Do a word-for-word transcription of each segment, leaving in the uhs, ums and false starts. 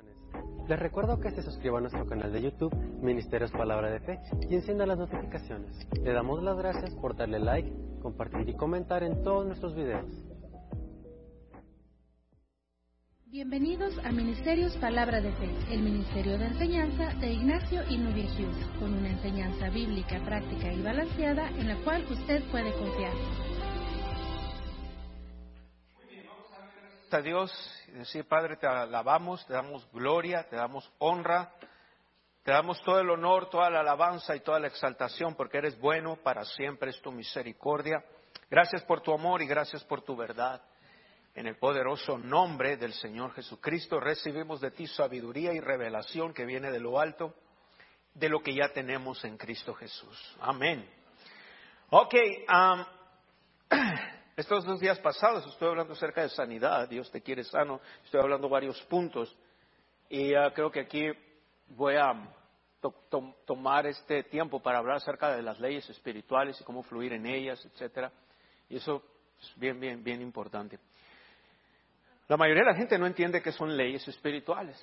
bendiciones. Les recuerdo que se suscriban a nuestro canal de YouTube, Ministerios Palabra de Fe, y enciendan las notificaciones. Le damos las gracias por darle like, compartir y comentar en todos nuestros videos. Bienvenidos a Ministerios Palabra de Fe, el ministerio de enseñanza de Ignacio y Nubia Hughes, con una enseñanza bíblica, práctica y balanceada en la cual usted puede confiar. A Dios y decir: Padre, te alabamos, te damos gloria, te damos honra, te damos todo el honor, toda la alabanza y toda la exaltación, porque eres bueno, para siempre es tu misericordia. Gracias por tu amor y gracias por tu verdad. En el poderoso nombre del Señor Jesucristo recibimos de ti sabiduría y revelación que viene de lo alto, de lo que ya tenemos en Cristo Jesús. Amén. Ok, um, estos dos días pasados estoy hablando acerca de sanidad. Dios te quiere sano. Estoy hablando varios puntos y uh, creo que aquí voy a to- to- tomar este tiempo para hablar acerca de las leyes espirituales y cómo fluir en ellas, etcétera. Y eso es bien, bien, bien importante. La mayoría de la gente no entiende qué son leyes espirituales.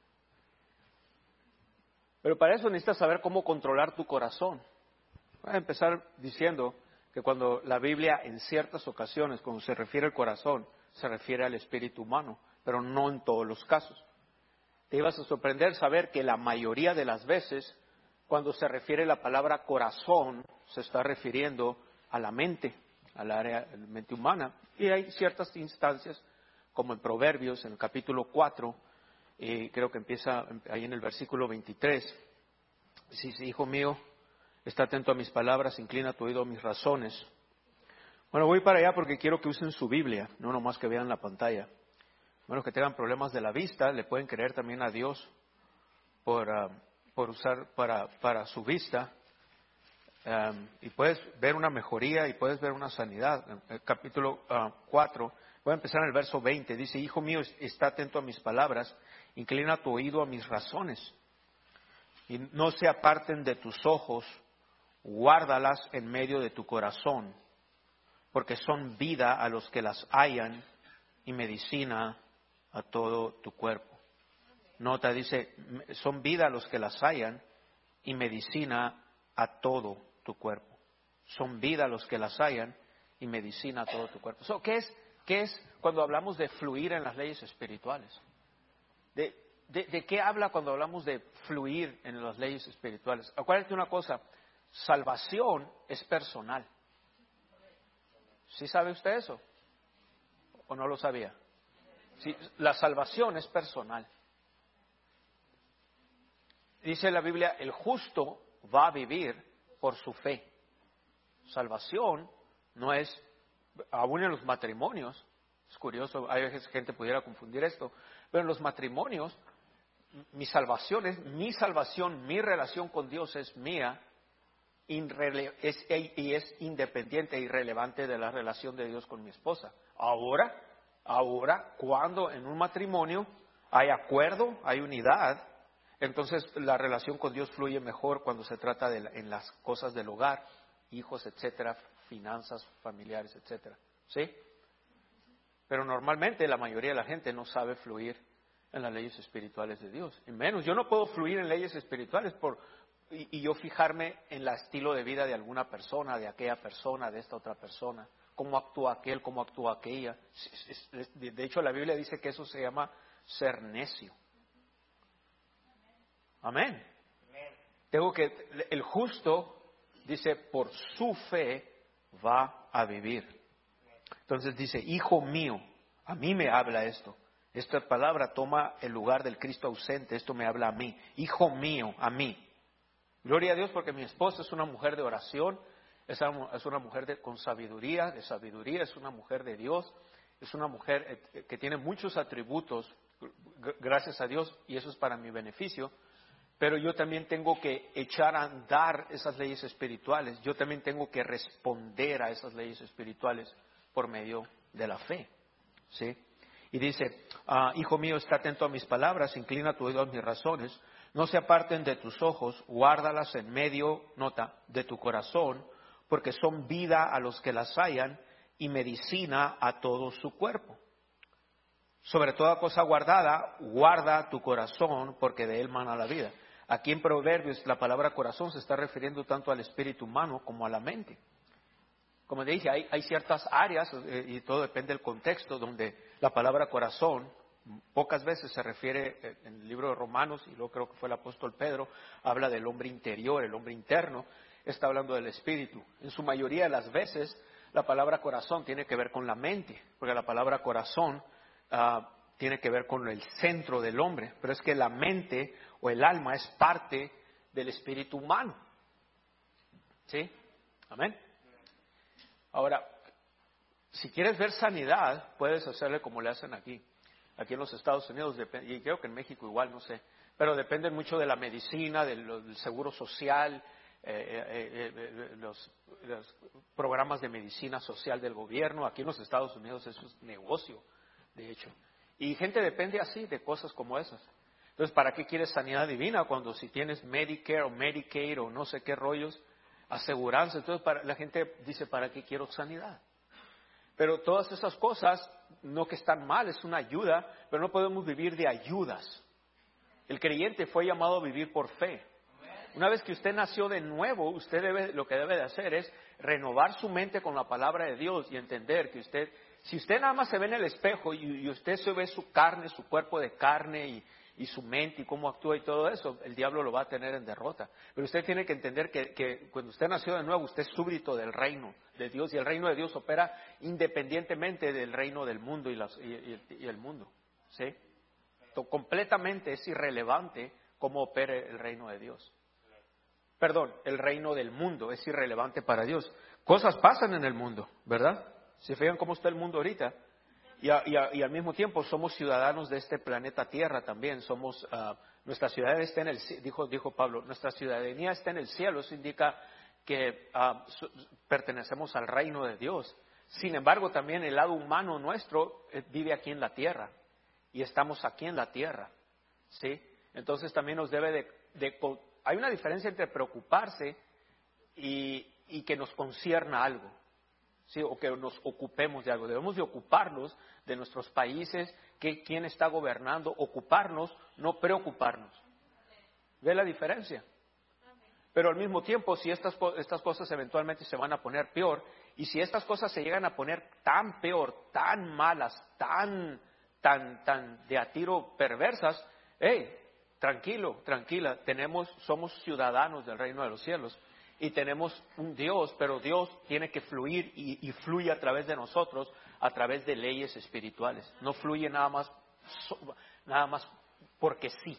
Pero para eso necesitas saber cómo controlar tu corazón. Voy a empezar diciendo que cuando la Biblia en ciertas ocasiones, cuando se refiere al corazón, se refiere al espíritu humano, pero no en todos los casos. Te ibas a sorprender saber que la mayoría de las veces, cuando se refiere la palabra corazón, se está refiriendo a la mente, al área de la mente humana. Y hay ciertas instancias, como en Proverbios, en el capítulo cuatro, y creo que empieza ahí en el versículo veintitrés, dice: hijo mío, está atento a mis palabras, inclina tu oído a mis razones. Bueno, voy para allá porque quiero que usen su Biblia, no nomás que vean la pantalla. Bueno, que tengan problemas de la vista, le pueden creer también a Dios por, uh, por usar para, para su vista. Um, y puedes ver una mejoría y puedes ver una sanidad. El capítulo uh, cuatro, voy a empezar en el verso veinte, dice: hijo mío, está atento a mis palabras, inclina tu oído a mis razones, y no se aparten de tus ojos, guárdalas en medio de tu corazón, porque son vida a los que las hallan y medicina a todo tu cuerpo. Nota, dice, son vida a los que las hallan y medicina a todo tu cuerpo. Son vida los que las hallan y medicina a todo tu cuerpo. So, ¿qué es, qué es cuando hablamos de fluir en las leyes espirituales? ¿De, de, de qué habla cuando hablamos de fluir en las leyes espirituales? Acuérdate una cosa, salvación es personal. ¿Sí sabe usted eso? ¿O no lo sabía? Sí, la salvación es personal. Dice la Biblia, el justo va a vivir por su fe. Salvación no es, aún en los matrimonios, es curioso, hay veces gente pudiera confundir esto, pero en los matrimonios, mi salvación es mi salvación, mi relación con Dios es mía, irrele- es, y es independiente e irrelevante de la relación de Dios con mi esposa. Ahora, ahora, cuando en un matrimonio hay acuerdo, hay unidad, entonces la relación con Dios fluye mejor cuando se trata de la, en las cosas del hogar, hijos, etcétera, finanzas familiares, etcétera. ¿Sí? Pero normalmente la mayoría de la gente no sabe fluir en las leyes espirituales de Dios. Y menos, yo no puedo fluir en leyes espirituales por y, y yo fijarme en el estilo de vida de alguna persona, de aquella persona, de esta otra persona, cómo actúa aquel, cómo actúa aquella. De hecho, la Biblia dice que eso se llama ser necio. Amén. Tengo que, el justo, dice, por su fe va a vivir. Entonces dice, hijo mío, a mí me habla esto. Esta palabra toma el lugar del Cristo ausente, esto me habla a mí. Hijo mío, a mí. Gloria a Dios porque mi esposa es una mujer de oración, es una, es una mujer de, con sabiduría, de sabiduría, es una mujer de Dios, es una mujer que tiene muchos atributos, gracias a Dios, y eso es para mi beneficio. Pero yo también tengo que echar a andar esas leyes espirituales. Yo también tengo que responder a esas leyes espirituales por medio de la fe. ¿Sí? Y dice, ah, hijo mío, está atento a mis palabras, inclina tu oído a mis razones. No se aparten de tus ojos, guárdalas en medio, nota, de tu corazón, porque son vida a los que las hallan y medicina a todo su cuerpo. Sobre toda cosa guardada, guarda tu corazón, porque de él mana la vida. Aquí en Proverbios la palabra corazón se está refiriendo tanto al espíritu humano como a la mente. Como dije, hay, hay ciertas áreas, eh, y todo depende del contexto, donde la palabra corazón pocas veces se refiere, eh, en el libro de Romanos, y luego creo que fue el apóstol Pedro, habla del hombre interior, el hombre interno, está hablando del espíritu. En su mayoría de las veces la palabra corazón tiene que ver con la mente, porque la palabra corazón uh, tiene que ver con el centro del hombre, pero es que la mente o el alma es parte del espíritu humano. ¿Sí? Amén. Ahora, si quieres ver sanidad, puedes hacerle como le hacen aquí. Aquí en los Estados Unidos, y creo que en México igual, no sé, pero depende mucho de la medicina, del, del seguro social, eh, eh, eh, los, los programas de medicina social del gobierno. Aquí en los Estados Unidos eso es negocio, de hecho. Y gente depende así de cosas como esas. Entonces, ¿para qué quieres sanidad divina cuando si tienes Medicare o Medicaid o no sé qué rollos, aseguranza? Entonces, para, la gente dice, ¿para qué quiero sanidad? Pero todas esas cosas, no que están mal, es una ayuda, pero no podemos vivir de ayudas. El creyente fue llamado a vivir por fe. Una vez que usted nació de nuevo, usted debe, lo que debe de hacer es renovar su mente con la palabra de Dios y entender que usted, si usted nada más se ve en el espejo y, y usted se ve su carne, su cuerpo de carne y, y su mente y cómo actúa y todo eso, el diablo lo va a tener en derrota. Pero usted tiene que entender que, que cuando usted nació de nuevo, usted es súbdito del reino de Dios, y el reino de Dios opera independientemente del reino del mundo y, las, y, y, y el mundo. ¿Sí? Entonces, completamente es irrelevante cómo opere el reino de Dios. Perdón, el reino del mundo es irrelevante para Dios. Cosas pasan en el mundo, ¿verdad? Se fijan cómo está el mundo ahorita. Y, a, y, a, y al mismo tiempo somos ciudadanos de este planeta Tierra también. Somos, uh, nuestra ciudadanía está en el, dijo, dijo Pablo, nuestra ciudadanía está en el cielo. Eso indica que uh, su, pertenecemos al reino de Dios. Sin embargo, también el lado humano nuestro eh, vive aquí en la tierra. Y estamos aquí en la tierra. ¿Sí? Entonces también nos debe de, de hay una diferencia entre preocuparse y, y que nos concierna algo. ¿Sí? O que nos ocupemos de algo. Debemos de ocuparnos de nuestros países, que quién está gobernando, ocuparnos, no preocuparnos. ¿Ve la diferencia? Pero al mismo tiempo, si estas, estas cosas eventualmente se van a poner peor, y si estas cosas se llegan a poner tan peor, tan malas, tan, tan, tan de a tiro perversas, hey, tranquilo, tranquila, tenemos, somos ciudadanos del reino de los cielos. Y tenemos un Dios, pero Dios tiene que fluir y, y fluye a través de nosotros, a través de leyes espirituales. No fluye nada más, nada más porque sí.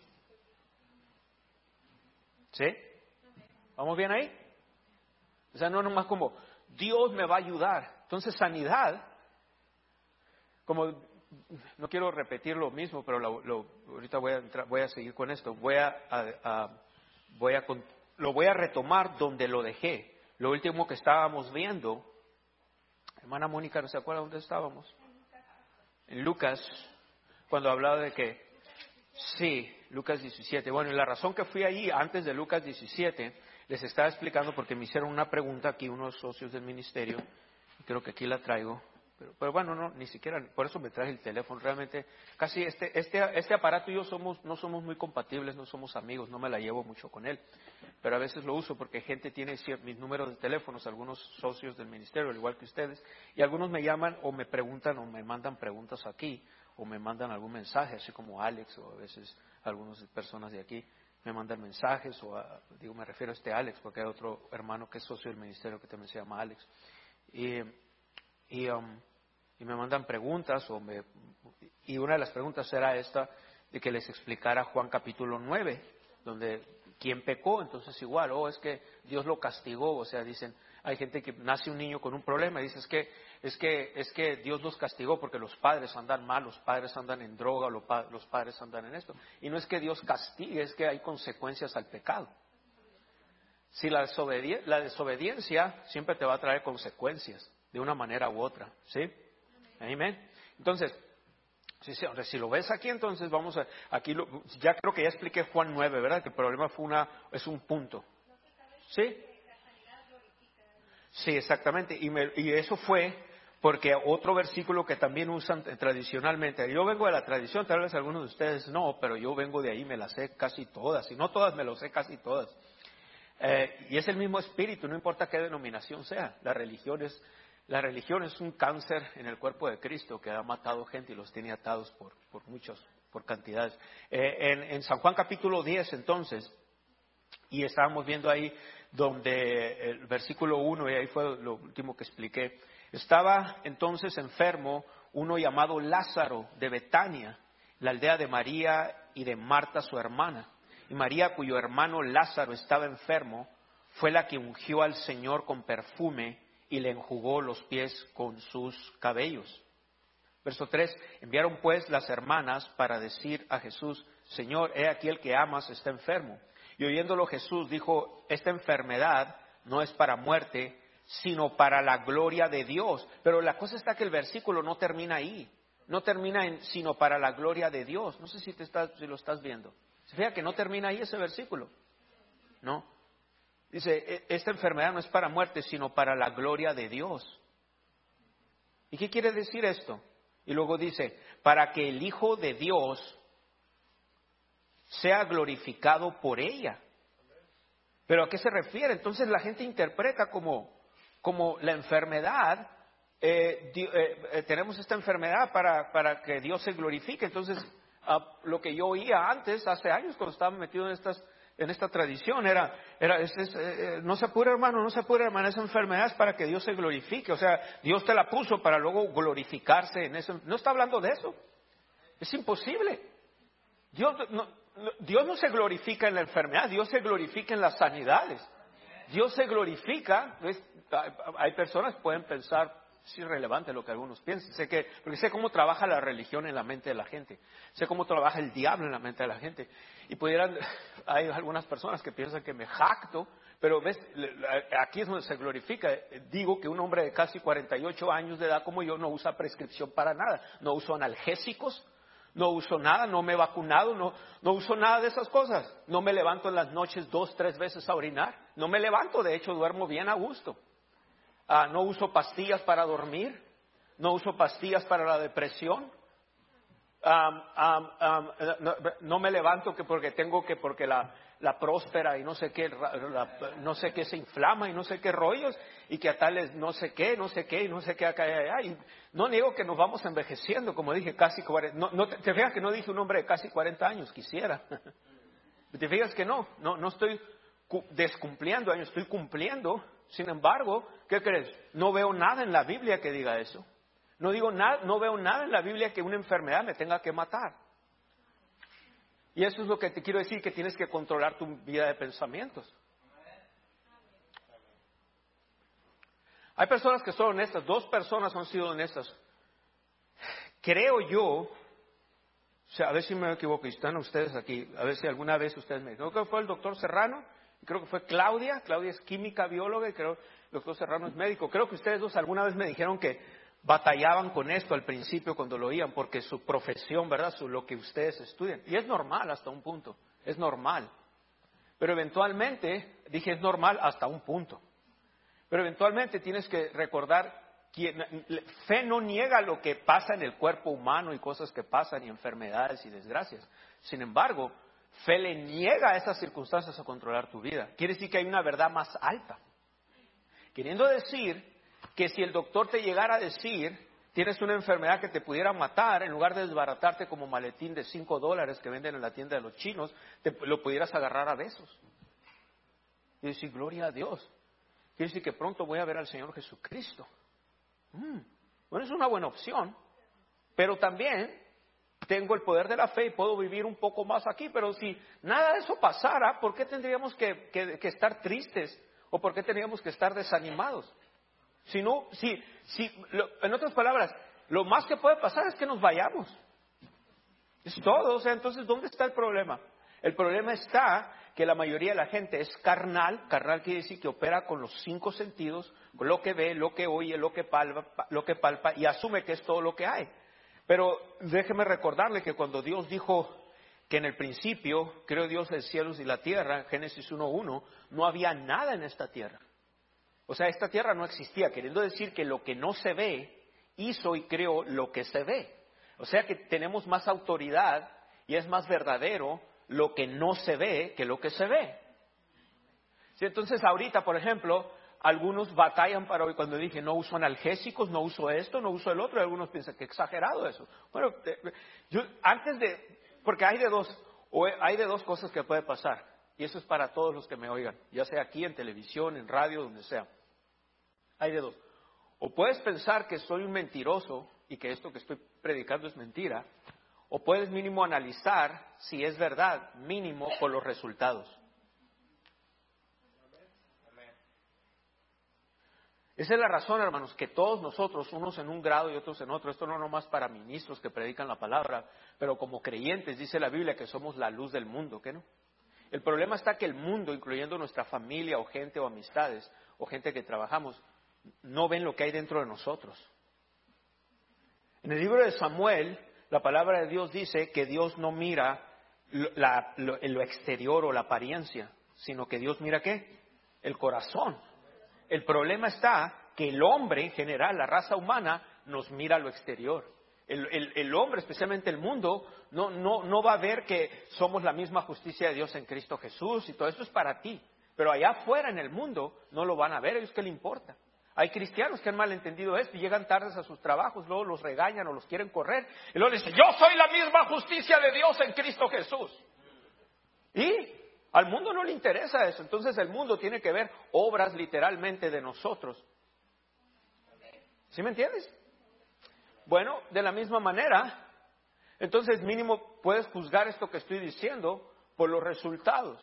¿Sí? ¿Vamos bien ahí? O sea, no nomás como Dios me va a ayudar. Entonces, sanidad, como no quiero repetir lo mismo, pero lo, lo, ahorita voy a entrar, voy a seguir con esto. Voy a, a, a voy a Lo voy a retomar donde lo dejé. Lo último que estábamos viendo, hermana Mónica, ¿no se acuerda dónde estábamos? En Lucas, cuando hablaba de que, sí, Lucas diecisiete. Bueno, y la razón que fui ahí antes de Lucas diecisiete, les estaba explicando porque me hicieron una pregunta aquí unos socios del ministerio, y creo que aquí la traigo. Pero, pero bueno, no, ni siquiera, por eso me traje el teléfono. Realmente, casi este, este, este aparato y yo somos, no somos muy compatibles, no somos amigos, no me la llevo mucho con él. Pero a veces lo uso porque gente tiene mis números de teléfonos, algunos socios del ministerio, al igual que ustedes, y algunos me llaman o me preguntan o me mandan preguntas aquí, o me mandan algún mensaje, así como Alex, o a veces algunas personas de aquí me mandan mensajes, o a, digo, me refiero a este Alex, porque hay otro hermano que es socio del ministerio que también se llama Alex. Y Y, um, y me mandan preguntas, o me, y una de las preguntas era esta, de que les explicara Juan capítulo nueve, donde quién pecó. Entonces igual, oh, es que Dios lo castigó. O sea, dicen, hay gente que nace un niño con un problema y dice, es que, es que, es que Dios los castigó porque los padres andan mal, los padres andan en droga, los, pa- los padres andan en esto. Y no es que Dios castigue, es que hay consecuencias al pecado. Si la, desobedi- la desobediencia siempre te va a traer consecuencias, de una manera u otra, ¿sí? Amén. Entonces, si, si lo ves aquí, entonces vamos a, aquí lo, ya creo que ya expliqué Juan nueve, ¿verdad? Que el problema fue una, es un punto, ¿sí? Sí, exactamente, y, me, y eso fue Porque otro versículo que también usan tradicionalmente, yo vengo de la tradición, tal vez algunos de ustedes no, pero yo vengo de ahí, me las sé casi todas, y no todas, me las sé casi todas. Eh, y es el mismo espíritu, no importa qué denominación sea. La religión es, la religión es un cáncer en el cuerpo de Cristo que ha matado gente y los tiene atados por, por muchos, por cantidades. Eh, en, en San Juan capítulo diez, entonces, y estábamos viendo ahí donde el versículo uno, y ahí fue lo último que expliqué, estaba entonces enfermo uno llamado Lázaro de Betania, la aldea de María y de Marta su hermana. Y María, cuyo hermano Lázaro estaba enfermo, fue la que ungió al Señor con perfume y le enjugó los pies con sus cabellos. Verso tres, enviaron pues las hermanas para decir a Jesús, Señor, he aquí el que amas está enfermo. Y oyéndolo Jesús dijo, esta enfermedad no es para muerte, sino para la gloria de Dios. Pero la cosa está que el versículo no termina ahí, no termina en sino para la gloria de Dios. No sé si, te estás, si lo estás viendo. Se fija que no termina ahí ese versículo, ¿no? Dice, esta enfermedad no es para muerte, sino para la gloria de Dios. ¿Y qué quiere decir esto? Y luego dice, para que el Hijo de Dios sea glorificado por ella. ¿Pero a qué se refiere? Entonces la gente interpreta como, como la enfermedad, eh, di, eh, tenemos esta enfermedad para, para que Dios se glorifique. Entonces, uh, lo que yo oía antes, hace años, cuando estaba metido en estas en esta tradición, era, era es, es, eh, no se apure hermano, no se apure hermano, esa enfermedad es para que Dios se glorifique. O sea, Dios te la puso para luego glorificarse en eso. No está hablando de eso. Es imposible. Dios no, Dios no se glorifica en la enfermedad, Dios se glorifica en las sanidades. Dios se glorifica, ¿ves? Hay personas que pueden pensar, es irrelevante lo que algunos piensen, sé que, porque sé cómo trabaja la religión en la mente de la gente, sé cómo trabaja el diablo en la mente de la gente, y pudieran, hay algunas personas que piensan que me jacto, pero ves, aquí es donde se glorifica. Digo que un hombre de casi cuarenta y ocho años de edad como yo no usa prescripción para nada, no uso analgésicos, no uso nada, no me he vacunado, no, no uso nada de esas cosas. No me levanto en las noches dos, tres veces a orinar. No me levanto, de hecho duermo bien a gusto. Ah, no uso pastillas para dormir. No uso pastillas para la depresión. Um, um, um, no, no me levanto que porque tengo que, porque la, la próspera y no sé qué, la, no sé qué se inflama y no sé qué rollos, y que a tales no sé qué, no sé qué, y no sé qué acá y allá. Y no niego que nos vamos envejeciendo, como dije, casi cuarenta. No, no, te, te fijas que no dije un hombre de casi cuarenta años, quisiera. Te fijas que no, no, no estoy descumpliendo años, estoy cumpliendo. Sin embargo, ¿qué crees? No veo nada en la Biblia que diga eso. No digo nada, no veo nada en la Biblia que una enfermedad me tenga que matar. Y eso es lo que te quiero decir, que tienes que controlar tu vida de pensamientos. Hay personas que son honestas, dos personas han sido honestas. Creo yo, o sea, a ver si me equivoco, y están ustedes aquí, a ver si alguna vez ustedes me dijeron, creo que fue el doctor Serrano, y creo que fue Claudia, Claudia es química, bióloga, y creo que el doctor Serrano es médico. Creo que ustedes dos alguna vez me dijeron que batallaban con esto al principio cuando lo oían, porque su profesión, ¿verdad?, su, lo que ustedes estudian. Y es normal hasta un punto, es normal. Pero eventualmente, dije es normal hasta un punto. Pero eventualmente tienes que recordar que fe no niega lo que pasa en el cuerpo humano y cosas que pasan y enfermedades y desgracias. Sin embargo, fe le niega a esas circunstancias a controlar tu vida. Quiere decir que hay una verdad más alta. Queriendo decir que si el doctor te llegara a decir, tienes una enfermedad que te pudiera matar, en lugar de desbaratarte como maletín de cinco dólares que venden en la tienda de los chinos, te, lo pudieras agarrar a besos. Y decir, gloria a Dios. Quiere decir que pronto voy a ver al Señor Jesucristo. Mm, bueno, es una buena opción, pero también tengo el poder de la fe y puedo vivir un poco más aquí. Pero si nada de eso pasara, ¿por qué tendríamos que, que, que estar tristes? ¿O por qué tendríamos que estar desanimados? Si no, si, si, lo, en otras palabras, lo más que puede pasar es que nos vayamos. Es todo. O sea, entonces, ¿dónde está el problema? El problema está que la mayoría de la gente es carnal. Carnal quiere decir que opera con los cinco sentidos, con lo que ve, lo que oye, lo que palpa, lo que palpa, y asume que es todo lo que hay. Pero déjeme recordarle que cuando Dios dijo que en el principio creó Dios los cielos y la tierra, Génesis uno uno, no había nada en esta tierra. O sea, esta tierra no existía, queriendo decir que lo que no se ve hizo y creó lo que se ve. O sea que tenemos más autoridad y es más verdadero lo que no se ve que lo que se ve. Sí, entonces ahorita, por ejemplo, algunos batallan para hoy cuando dije no uso analgésicos, no uso esto, no uso el otro, y algunos piensan que exagerado eso. Bueno, yo antes de, porque hay de dos, o hay de dos cosas que puede pasar, y eso es para todos los que me oigan, ya sea aquí en televisión, en radio, donde sea. Hay de dos. O puedes pensar que soy un mentiroso y que esto que estoy predicando es mentira, o puedes mínimo analizar si es verdad, mínimo por los resultados. Esa es la razón, hermanos, que todos nosotros, unos en un grado y otros en otro, esto no nomás para ministros que predican la palabra, pero como creyentes, dice la Biblia que somos la luz del mundo, ¿qué no? El problema está que el mundo, incluyendo nuestra familia o gente o amistades o gente que trabajamos, no ven lo que hay dentro de nosotros. En el libro de Samuel, la palabra de Dios dice que Dios no mira lo, la, lo, lo exterior o la apariencia, sino que Dios mira ¿qué? El corazón. El problema está que el hombre en general, la raza humana, nos mira lo exterior. El, el, el hombre, especialmente el mundo, no, no, no va a ver que somos la misma justicia de Dios en Cristo Jesús y todo eso es para ti. Pero allá afuera en el mundo no lo van a ver, a ellos qué le importa. Hay cristianos que han malentendido esto y llegan tardes a sus trabajos, luego los regañan o los quieren correr. Y luego dicen, yo soy la misma justicia de Dios en Cristo Jesús. Y al mundo no le interesa eso. Entonces el mundo tiene que ver obras literalmente de nosotros. ¿Sí me entiendes? Bueno, de la misma manera, entonces mínimo puedes juzgar esto que estoy diciendo por los resultados.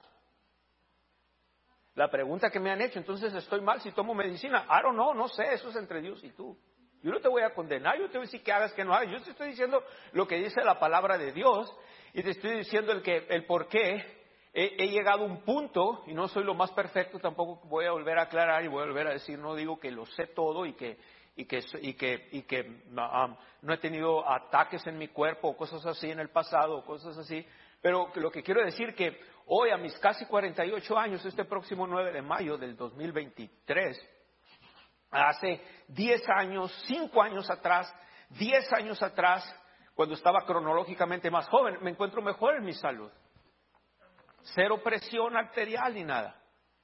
La pregunta que me han hecho, entonces estoy mal si tomo medicina. I don't know, no sé, eso es entre Dios y tú. Yo no te voy a condenar, yo te voy a decir que hagas, que no hagas. Yo te estoy diciendo lo que dice la palabra de Dios y te estoy diciendo el, que, el por qué he, he llegado a un punto, y no soy lo más perfecto, tampoco voy a volver a aclarar y voy a volver a decir, no digo que lo sé todo y que, y que, y que, y que um, no he tenido ataques en mi cuerpo o cosas así en el pasado o cosas así. Pero lo que quiero decir que hoy a mis casi cuarenta y ocho años, este próximo nueve de mayo del dos mil veintitrés, hace diez años, cinco años atrás, diez años atrás, cuando estaba cronológicamente más joven, me encuentro mejor en mi salud. Cero presión arterial ni nada.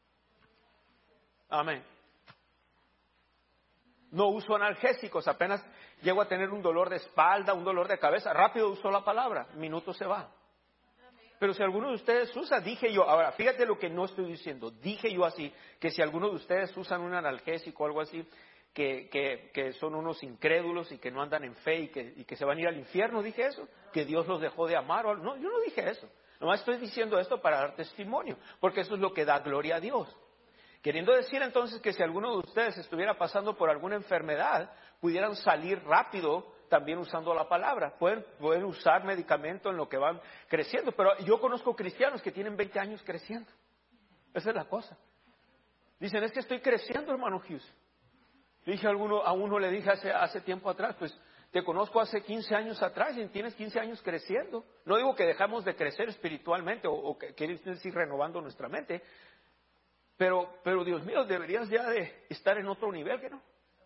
Amén. No uso analgésicos, apenas llego a tener un dolor de espalda, un dolor de cabeza, rápido uso la palabra, minuto se va. Pero si alguno de ustedes usa, dije yo, ahora fíjate lo que no estoy diciendo, dije yo así, que si alguno de ustedes usan un analgésico o algo así, que, que, que son unos incrédulos y que no andan en fe y que, y que se van a ir al infierno, dije eso, que Dios los dejó de amar, o, no, yo no dije eso, nomás estoy diciendo esto para dar testimonio, porque eso es lo que da gloria a Dios. Queriendo decir entonces que si alguno de ustedes estuviera pasando por alguna enfermedad, pudieran salir rápido también usando la palabra. Pueden, pueden usar medicamento en lo que van creciendo, pero yo conozco cristianos que tienen veinte años creciendo. Esa es la cosa. Dicen, es que estoy creciendo, hermano Hughes. Dije a, alguno, a uno, le dije hace, hace tiempo atrás, pues te conozco hace quince años atrás y tienes quince años creciendo. No digo que dejamos de crecer espiritualmente o, o que quieres decir renovando nuestra mente, pero, pero Dios mío, deberías ya de estar en otro nivel, ¿que no?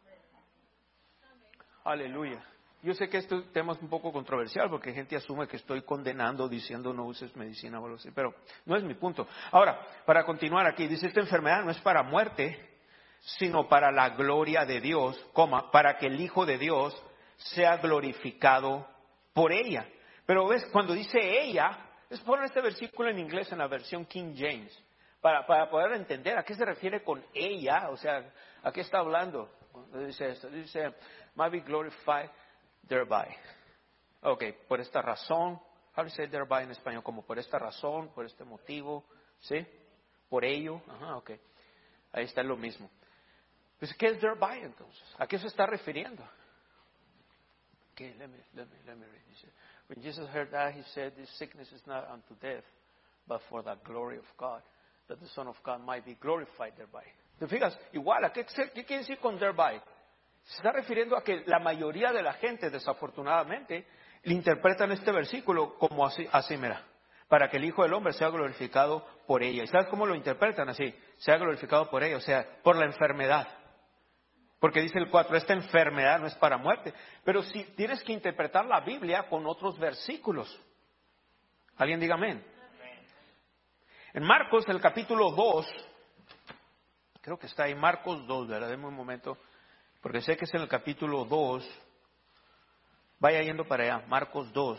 Aleluya. Yo sé que este tema es un poco controversial porque gente asume que estoy condenando diciendo no uses medicina o algo así, pero no es mi punto. Ahora, para continuar aquí, dice esta enfermedad no es para muerte, sino para la gloria de Dios, coma, para que el Hijo de Dios sea glorificado por ella. Pero ves, cuando dice ella, es poner este versículo en inglés en la versión King James, para, para poder entender a qué se refiere con ella, o sea, a qué está hablando. Dice esto, dice, might be glorified thereby. Ok, por esta razón, how do you say thereby en español? Como por esta razón, por este motivo, ¿sí? Por ello, ajá, ok. Ahí está lo mismo. Pues, ¿qué es thereby entonces? ¿A qué se está refiriendo? Ok, let me, let me, let me read this. When Jesus heard that, he said, this sickness is not unto death, but for the glory of God, that the Son of God might be glorified thereby. ¿Te fijas? Igual, ¿a qué, qué quiere decir con thereby? Se está refiriendo a que la mayoría de la gente, desafortunadamente, le interpretan este versículo como así, así mira, para que el Hijo del Hombre sea glorificado por ella. ¿Y sabes cómo lo interpretan así? Sea glorificado por ella, o sea, por la enfermedad. Porque dice el cuatro, esta enfermedad no es para muerte. Pero si tienes que interpretar la Biblia con otros versículos. ¿Alguien diga amén? En Marcos, el capítulo dos, creo que está ahí, Marcos dos, ¿verdad? Deme un momento, porque sé que es en el capítulo dos. Vaya yendo para allá, Marcos dos.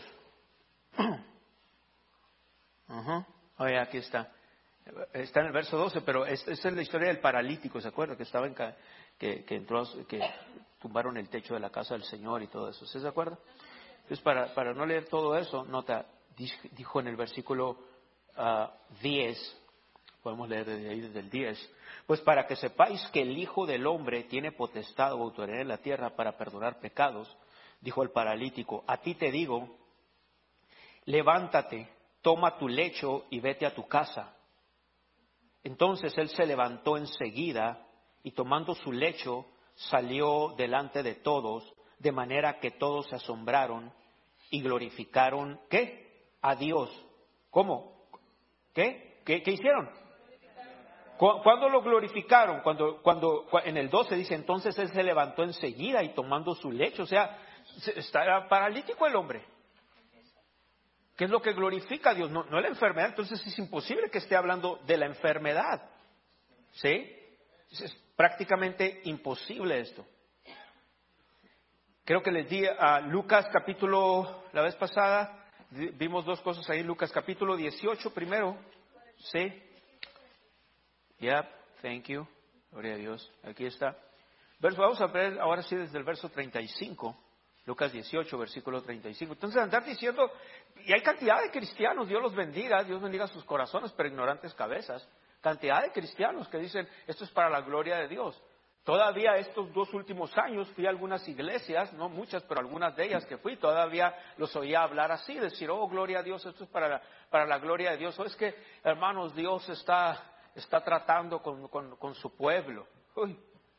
Uh-huh. Oye, aquí está. Está en el verso doce, pero esta es la historia del paralítico, ¿se acuerda? Que estaba en ca- que, que entró, que tumbaron el techo de la casa del Señor y todo eso. ¿Sí se acuerda? Entonces, para, para no leer todo eso, nota, dijo en el versículo uh, diez, podemos leer desde ahí, desde el diez, pues para que sepáis que el Hijo del Hombre tiene potestad o autoridad en la tierra para perdonar pecados, dijo el paralítico, a ti te digo, levántate, toma tu lecho y vete a tu casa. Entonces él se levantó enseguida y tomando su lecho salió delante de todos, de manera que todos se asombraron y glorificaron, ¿qué? A Dios. ¿Cómo? ¿Qué? ¿Qué, qué hicieron? ¿Cu- ¿Cuándo lo glorificaron? Cuando, cuando en el doce dice, entonces él se levantó enseguida y tomando su lecho, o sea, está paralítico el hombre. ¿Qué es lo que glorifica a Dios? No, no la enfermedad, entonces es imposible que esté hablando de la enfermedad. ¿Sí? Es prácticamente imposible esto. Creo que les di a Lucas capítulo, la vez pasada, vimos dos cosas ahí, Lucas capítulo dieciocho primero. ¿Sí? Yeah, thank you. Gloria a Dios. Aquí está. Verso, vamos a ver ahora sí desde el verso treinta y cinco. Lucas dieciocho, versículo treinta y cinco. Entonces andar diciendo, y hay cantidad de cristianos, Dios los bendiga, Dios bendiga sus corazones, pero ignorantes cabezas. Cantidad de cristianos que dicen, esto es para la gloria de Dios. Todavía estos dos últimos años fui a algunas iglesias, no muchas, pero algunas de ellas que fui, todavía los oía hablar así, decir, oh, gloria a Dios, esto es para la, para la gloria de Dios. O es que, hermanos, Dios está, está tratando con, con, con su pueblo. Uy.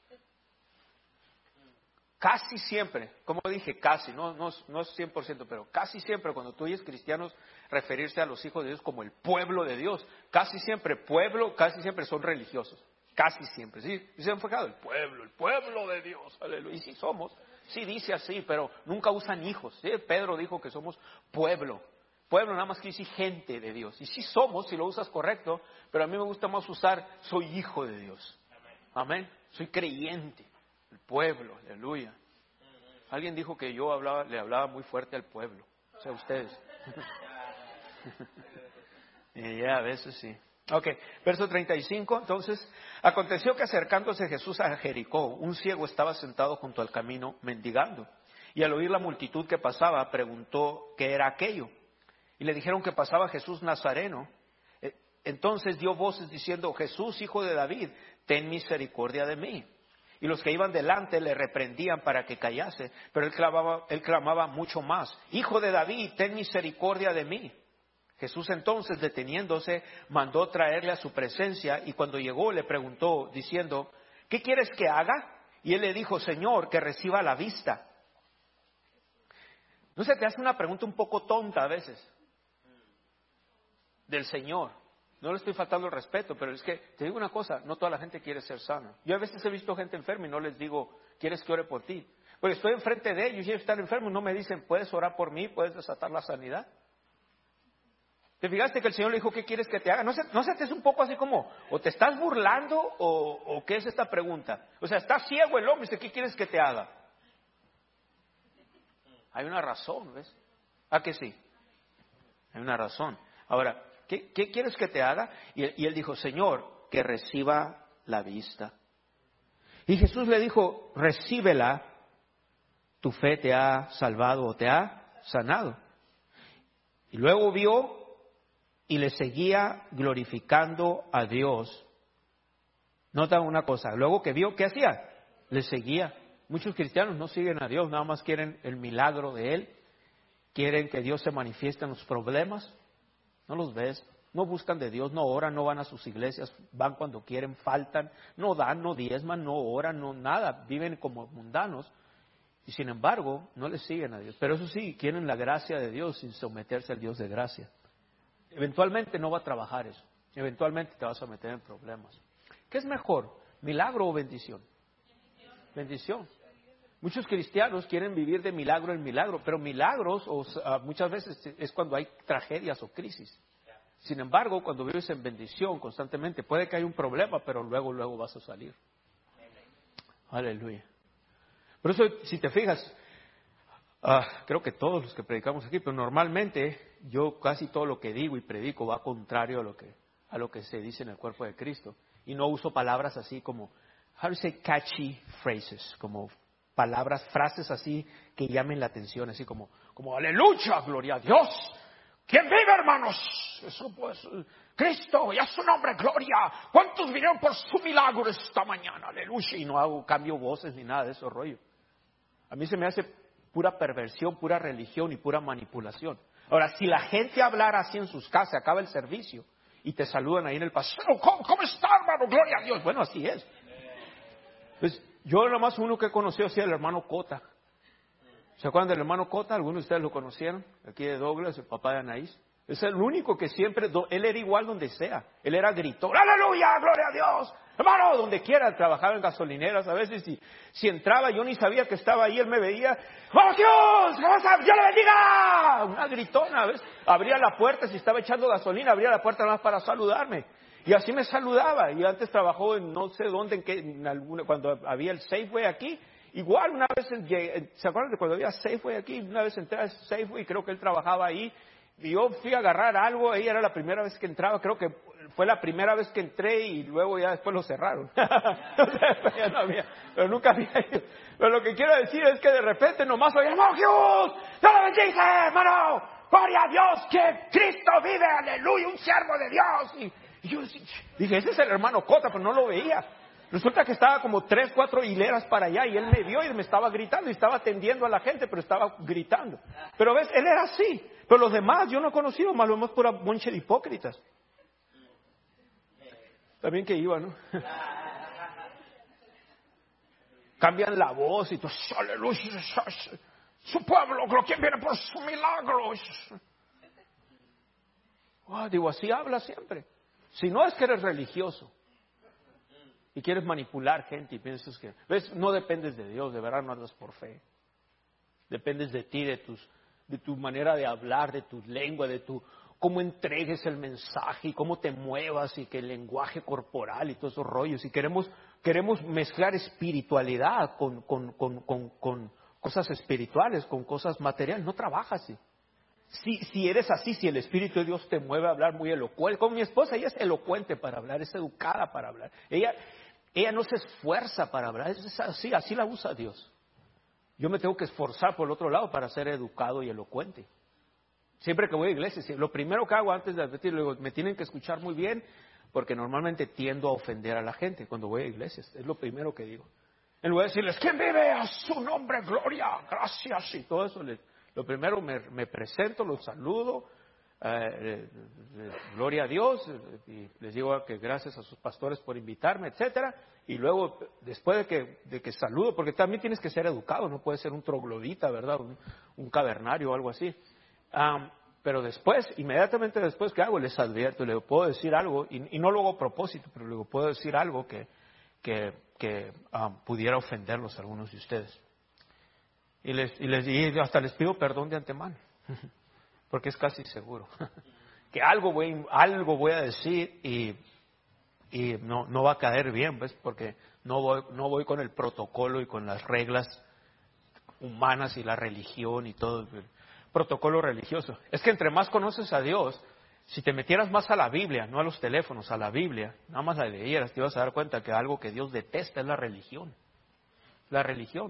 Casi siempre, como dije, casi, no, no, no es cien por ciento, pero casi siempre cuando tú oyes cristianos referirse a los hijos de Dios como el pueblo de Dios, casi siempre pueblo, casi siempre son religiosos, casi siempre, ¿sí? ¿Sí se han fijado? El pueblo, el pueblo de Dios, aleluya, y sí somos, sí dice así, pero nunca usan hijos, ¿sí? Pedro dijo que somos pueblo, pueblo nada más que dice gente de Dios, y sí somos, si lo usas correcto, pero a mí me gusta más usar soy hijo de Dios, amén, soy creyente. El pueblo, aleluya. Alguien dijo que yo hablaba, le hablaba muy fuerte al pueblo. O sea, ustedes. Y ya, a veces sí. Ok, verso treinta y cinco. Entonces, aconteció que acercándose Jesús a Jericó, un ciego estaba sentado junto al camino mendigando. Y al oír la multitud que pasaba, preguntó qué era aquello. Y le dijeron que pasaba Jesús Nazareno. Entonces dio voces diciendo, Jesús, hijo de David, ten misericordia de mí. Y los que iban delante le reprendían para que callase, pero él clamaba, él clamaba mucho más, Hijo de David, ten misericordia de mí. Jesús entonces, deteniéndose, mandó traerle a su presencia, y cuando llegó le preguntó, diciendo, ¿qué quieres que haga? Y él le dijo, Señor, que reciba la vista. ¿No se te hace una pregunta un poco tonta a veces? Del Señor. No le estoy faltando el respeto, pero es que te digo una cosa, no toda la gente quiere ser sana. Yo a veces he visto gente enferma y no les digo, ¿quieres que ore por ti? Porque estoy enfrente de ellos y ellos están enfermos y no me dicen, ¿puedes orar por mí? ¿Puedes desatar la sanidad? ¿Te fijaste que el Señor le dijo, ¿qué quieres que te haga? ¿No se, no se te es un poco así como, o te estás burlando o, o qué es esta pregunta? O sea, está ciego el hombre y dice, ¿qué quieres que te haga? Hay una razón, ¿ves? ¿A que sí? Hay una razón. Ahora, ¿Qué, ¿qué quieres que te haga? Y, y él dijo, Señor, que reciba la vista. Y Jesús le dijo, recíbela, tu fe te ha salvado o te ha sanado. Y luego vio y le seguía glorificando a Dios. Nota una cosa, luego que vio, ¿qué hacía? Le seguía. Muchos cristianos no siguen a Dios, nada más quieren el milagro de Él. Quieren que Dios se manifieste en los problemas. No los ves, no buscan de Dios, no oran, no van a sus iglesias, van cuando quieren, faltan, no dan, no diezman, no oran, no nada, viven como mundanos y sin embargo no les siguen a Dios. Pero eso sí, quieren la gracia de Dios sin someterse al Dios de gracia. Eventualmente no va a trabajar eso, eventualmente te vas a meter en problemas. ¿Qué es mejor, milagro o bendición? bendición. Muchos cristianos quieren vivir de milagro en milagro, pero milagros o, uh, muchas veces es cuando hay tragedias o crisis. Sin embargo, cuando vives en bendición constantemente, puede que haya un problema, pero luego, luego vas a salir. Aleluya. Por eso, si te fijas, uh, creo que todos los que predicamos aquí, pero normalmente yo casi todo lo que digo y predico va contrario a lo que, a lo que se dice en el cuerpo de Cristo. Y no uso palabras así como, how to say catchy phrases, como palabras, frases así que llamen la atención, así como, como aleluya, gloria a Dios. ¿Quién vive, hermanos? Eso pues, Cristo, y a su nombre, gloria. ¿Cuántos vinieron por su milagro esta mañana? Aleluya. Y no hago cambio voces ni nada de eso rollo. A mí se me hace pura perversión, pura religión y pura manipulación. Ahora, si la gente hablara así en sus casas, acaba el servicio y te saludan ahí en el pasillo, ¿cómo, cómo está, hermano? Gloria a Dios. Bueno, así es. Pues yo nomás uno que he conocido así, el hermano Cota. ¿Se acuerdan del hermano Cota? Algunos de ustedes lo conocieron, aquí de Douglas, el papá de Anaís. Es el único que siempre, él era igual donde sea. Él era gritor, aleluya, gloria a Dios. Hermano, donde quiera, trabajaba en gasolineras a veces. Si, si entraba, yo ni sabía que estaba ahí, él me veía. ¡Vamos Dios! ¡Vamos a Dios le bendiga! Una gritona, a veces. Abría la puerta, si estaba echando gasolina, abría la puerta nada más para saludarme. Y así me saludaba. Y antes trabajó en no sé dónde, en qué, en alguna, cuando había el Safeway aquí. Igual una vez, ¿se acuerdan de cuando había Safeway aquí? Una vez entré a Safeway y creo que él trabajaba ahí. Y yo fui a agarrar algo, ella era la primera vez que entraba, creo que fue la primera vez que entré y luego ya después lo cerraron. Ya no había, pero nunca había ido. Pero lo que quiero decir es que de repente nomás oye, hermano Jesús, Dios lo bendice, hermano, gloria a Dios, que Cristo vive, aleluya, un siervo de Dios. Y, y yo dije, ese es el hermano Cota, pero no lo veía. Resulta que estaba como tres, cuatro hileras para allá y él me vio y me estaba gritando y estaba atendiendo a la gente, pero estaba gritando. Pero ves, él era así. Pero los demás yo no he conocido, más lo hemos pura bonche de hipócritas. También que iba, ¿no? Cambian la voz y todo, aleluya, su pueblo, ¿quién viene por su milagro? Oh, digo, así habla siempre. Si no es que eres religioso y quieres manipular gente y piensas que, ves, no dependes de Dios, de verdad no andas por fe. Dependes de ti, de tus, de tu manera de hablar, de tu lengua, de tu cómo entregues el mensaje y cómo te muevas y que el lenguaje corporal y todos esos rollos. Y queremos, queremos mezclar espiritualidad con, con, con, con, con cosas espirituales, con cosas materiales. No trabaja así. Si, si eres así, si el Espíritu de Dios te mueve a hablar muy elocuente, como mi esposa, ella es elocuente para hablar, es educada para hablar. Ella, ella no se esfuerza para hablar, es así, así la usa Dios. Yo me tengo que esforzar por el otro lado para ser educado y elocuente. Siempre que voy a iglesia, lo primero que hago antes de advertir, le digo, me tienen que escuchar muy bien, porque normalmente tiendo a ofender a la gente cuando voy a iglesias. Es lo primero que digo. En lugar de decirles, ¿quién vive? A su nombre, gloria, gracias, y todo eso. Les, lo primero me, me presento, los saludo, eh, eh, gloria a Dios, eh, y les digo que gracias a sus pastores por invitarme, etcétera. Y luego, después de que, de que saludo, porque también tienes que ser educado, no puedes ser un troglodita, ¿verdad? Un, un cavernario o algo así. Um, pero después, inmediatamente después, ¿qué hago? Les advierto, les puedo decir algo, y, y no lo hago a propósito, pero luego puedo decir algo que, que, que um, pudiera ofenderlos a algunos de ustedes. Y, les, y, les, y hasta les pido perdón de antemano, porque es casi seguro que algo voy, algo voy a decir y, y no, no va a caer bien, ¿ves? Porque no voy, no voy con el protocolo y con las reglas humanas y la religión y todo el protocolo religioso. Es que entre más conoces a Dios, si te metieras más a la Biblia, no a los teléfonos, a la Biblia, nada más la leyeras, te vas a dar cuenta que algo que Dios detesta es la religión. La religión.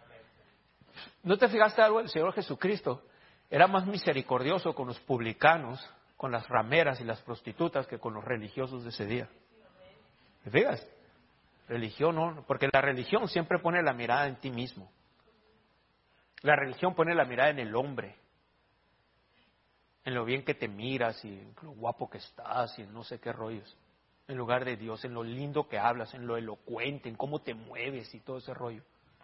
¿No te fijaste algo? El Señor Jesucristo era más misericordioso con los publicanos, con las rameras y las prostitutas que con los religiosos de ese día. ¿Te fijas? Religión no, porque la religión siempre pone la mirada en ti mismo. La religión pone la mirada en el hombre, en lo bien que te miras y lo guapo que estás y en no sé qué rollos, en lugar de Dios, en lo lindo que hablas, en lo elocuente, en cómo te mueves y todo ese rollo.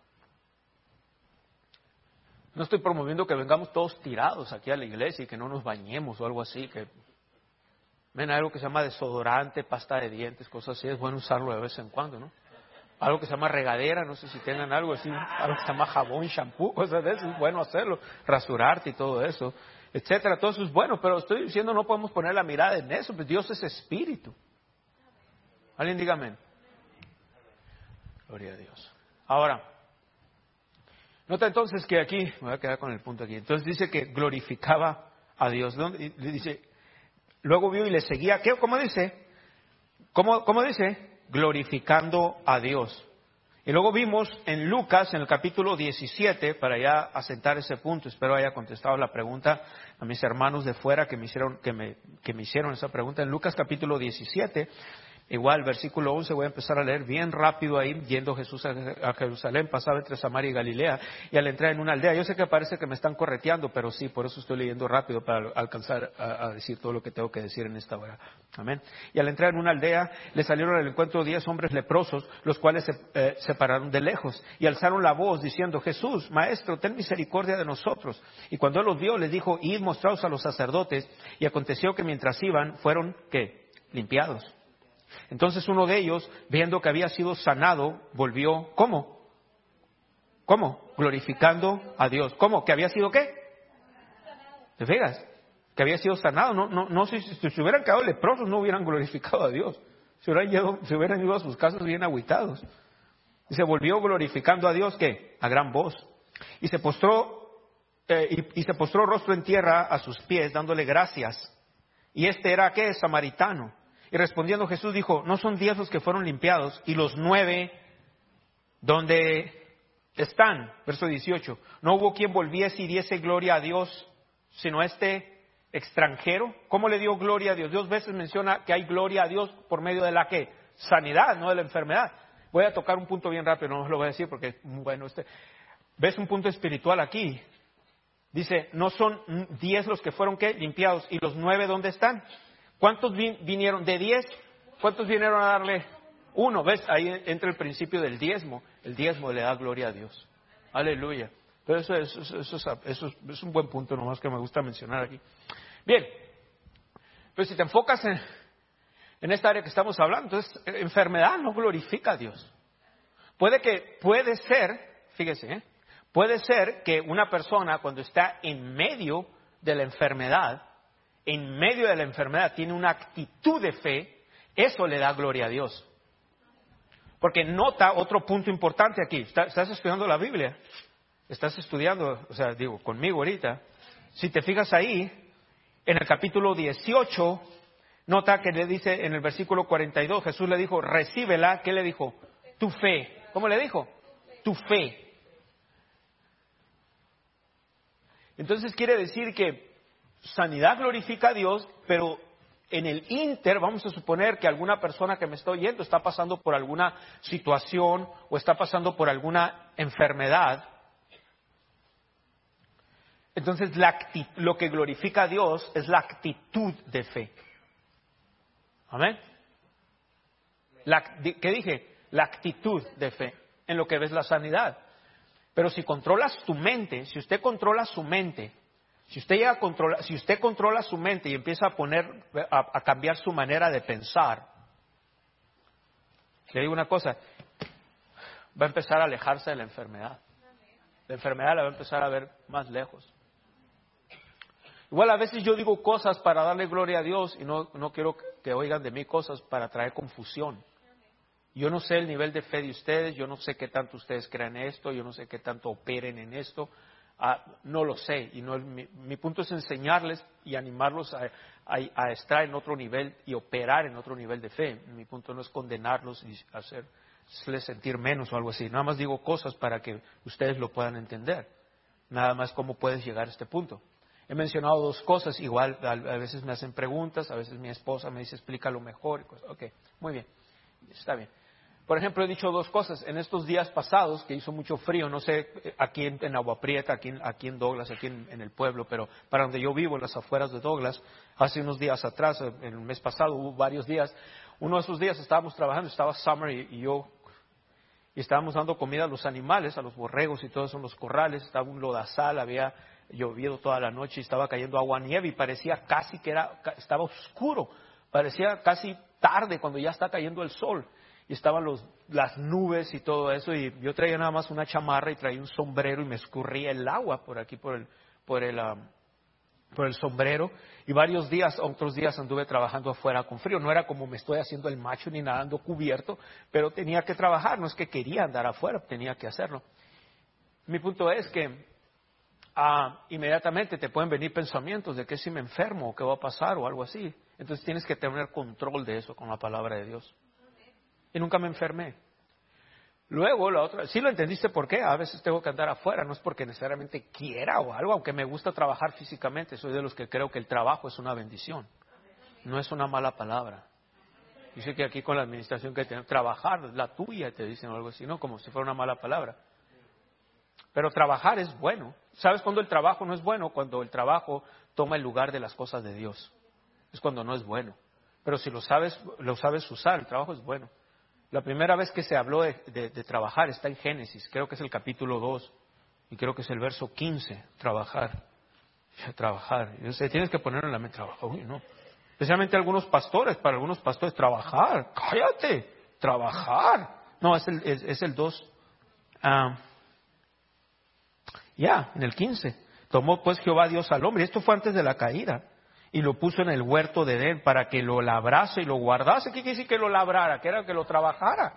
No estoy promoviendo que vengamos todos tirados aquí a la iglesia y que no nos bañemos o algo así, que ven algo que se llama desodorante, pasta de dientes, cosas así, es bueno usarlo de vez en cuando, ¿no? algo que se llama regadera, no sé si tengan algo así, algo que se llama jabón, shampoo, cosas de eso, es bueno hacerlo, rasurarte y todo eso, etcétera, todo eso es bueno, pero estoy diciendo no podemos poner la mirada en eso, pues Dios es espíritu. ¿Alguien diga amén? Gloria a Dios. Ahora, nota entonces que aquí, me voy a quedar con el punto aquí, entonces dice que glorificaba a Dios, ¿dónde? Dice, luego vio y le seguía, ¿qué? ¿Cómo dice? ¿Cómo, cómo dice? Glorificando a Dios. Y luego vimos en Lucas, en el capítulo diecisiete, para ya asentar ese punto, espero haya contestado la pregunta a mis hermanos de fuera que me hicieron, que me, que me hicieron esa pregunta. En Lucas capítulo diecisiete, igual versículo once, voy a empezar a leer bien rápido ahí, yendo Jesús a, a Jerusalén, pasaba entre Samaria y Galilea, y al entrar en una aldea, yo sé que parece que me están correteando, pero sí, por eso estoy leyendo rápido para alcanzar a, a decir todo lo que tengo que decir en esta hora. Amén. Y al entrar en una aldea, le salieron al encuentro diez hombres leprosos, los cuales se eh, separaron de lejos, y alzaron la voz diciendo, Jesús, Maestro, ten misericordia de nosotros. Y cuando él los vio, les dijo, id mostraos a los sacerdotes, y aconteció que mientras iban, fueron, ¿qué? Limpiados. Entonces uno de ellos, viendo que había sido sanado, volvió, ¿cómo? ¿Cómo? Glorificando a Dios. ¿Cómo? ¿Que había sido qué? ¿Te fijas? Que había sido sanado. No, no, no, si, si se hubieran quedado leprosos, no hubieran glorificado a Dios. Se hubieran ido, se hubieran ido a sus casas bien agüitados. Y se volvió glorificando a Dios, ¿qué? A gran voz. Y se postró, eh, y, y se postró rostro en tierra a sus pies, dándole gracias. Y este era, ¿qué? Samaritano. Y respondiendo Jesús dijo, no son diez los que fueron limpiados, y los nueve, ¿dónde están? Verso dieciocho. No hubo quien volviese y diese gloria a Dios, sino este extranjero. ¿Cómo le dio gloria a Dios? Dos veces menciona que hay gloria a Dios por medio de la ¿qué? Sanidad, no de la enfermedad. Voy a tocar un punto bien rápido, no os lo voy a decir porque es muy bueno este. ¿Ves un punto espiritual aquí? Dice, no son diez los que fueron ¿qué? Limpiados, y los nueve, ¿dónde están? ¿Cuántos vinieron? ¿De diez? ¿Cuántos vinieron a darle? Uno. ¿Ves? Ahí entra el principio del diezmo. El diezmo le da gloria a Dios. Aleluya. Pero eso es, eso, es, eso, es, eso es un buen punto nomás que me gusta mencionar aquí. Bien. Pero si te enfocas en, en esta área que estamos hablando, entonces enfermedad no glorifica a Dios. Puede que, puede ser, fíjese, ¿eh? puede ser que una persona cuando está en medio de la enfermedad, en medio de la enfermedad tiene una actitud de fe, eso le da gloria a Dios. Porque nota otro punto importante aquí. ¿Estás estudiando la Biblia? Estás estudiando, o sea, digo, conmigo ahorita. Si te fijas ahí, en el capítulo dieciocho, nota que le dice en el versículo cuarenta y dos, Jesús le dijo, recíbela. ¿Qué le dijo? Tu fe. ¿Cómo le dijo? Tu fe. Entonces quiere decir que sanidad glorifica a Dios, pero en el inter, vamos a suponer que alguna persona que me está oyendo está pasando por alguna situación o está pasando por alguna enfermedad. Entonces la acti- lo que glorifica a Dios es la actitud de fe. ¿Amén? La, ¿Qué dije? La actitud de fe en lo que ves la sanidad. Pero si controlas tu mente, si usted controla su mente, Si usted llega a controlar, si usted controla su mente y empieza a poner, a, a cambiar su manera de pensar, le digo una cosa, va a empezar a alejarse de la enfermedad. La enfermedad la va a empezar a ver más lejos. Igual a veces yo digo cosas para darle gloria a Dios y no, no quiero que oigan de mí cosas para traer confusión. Yo no sé el nivel de fe de ustedes, yo no sé qué tanto ustedes crean esto, yo no sé qué tanto operen en esto. Ah, no lo sé, y no, mi, mi punto es enseñarles y animarlos a, a, a estar en otro nivel y operar en otro nivel de fe. Mi punto no es condenarlos y hacerles sentir menos o algo así. Nada más digo cosas para que ustedes lo puedan entender. Nada más cómo puedes llegar a este punto. He mencionado dos cosas, igual a, a veces me hacen preguntas, a veces mi esposa me dice explícalo mejor. Y cosas. Ok, muy bien, está bien. Por ejemplo, he dicho dos cosas. En estos días pasados, que hizo mucho frío, no sé, aquí en, en Agua Prieta, aquí, aquí en Douglas, aquí en, en el pueblo, pero para donde yo vivo, en las afueras de Douglas, hace unos días atrás, en el mes pasado, hubo varios días. Uno de esos días estábamos trabajando, estaba Summer y, y yo, y estábamos dando comida a los animales, a los borregos y todo eso en los corrales. Estaba un lodazal, había llovido toda la noche y estaba cayendo agua nieve y parecía casi que era, estaba oscuro, parecía casi tarde cuando ya está cayendo el sol. y estaban los, las nubes y todo eso, y yo traía nada más una chamarra y traía un sombrero y me escurría el agua por aquí, por el, por el, um, por el sombrero, y varios días, otros días anduve trabajando afuera con frío. No era como me estoy haciendo el macho ni nadando cubierto, pero tenía que trabajar, no es que quería andar afuera, tenía que hacerlo. Mi punto es que ah, inmediatamente te pueden venir pensamientos de que si me enfermo o qué va a pasar o algo así. Entonces tienes que tener control de eso con la palabra de Dios. Y nunca me enfermé. Luego, la otra, sí lo entendiste por qué. A veces tengo que andar afuera, no es porque necesariamente quiera o algo, aunque me gusta trabajar físicamente. Soy de los que creo que el trabajo es una bendición, no es una mala palabra. Dice que aquí con la administración que tenemos, trabajar, la tuya, te dicen algo así, ¿no? Como si fuera una mala palabra. Pero trabajar es bueno. ¿Sabes cuándo el trabajo no es bueno? Cuando el trabajo toma el lugar de las cosas de Dios. Es cuando no es bueno. Pero si lo sabes, lo sabes usar, el trabajo es bueno. La primera vez que se habló de, de, de trabajar está en Génesis, creo que es el capítulo dos, y creo que es el verso quince, trabajar, trabajar. Yo sé, tienes que ponerlo en la mente, trabajar, uy, no. Especialmente algunos pastores, para algunos pastores, trabajar, cállate, trabajar. No, es el, es, es el dos, uh, ya, yeah, en el quince. Tomó pues Jehová Dios al hombre, y esto fue antes de la caída, y lo puso en el huerto de Edén para que lo labrase y lo guardase. ¿Qué quiere decir que lo labrara? Que era que lo trabajara.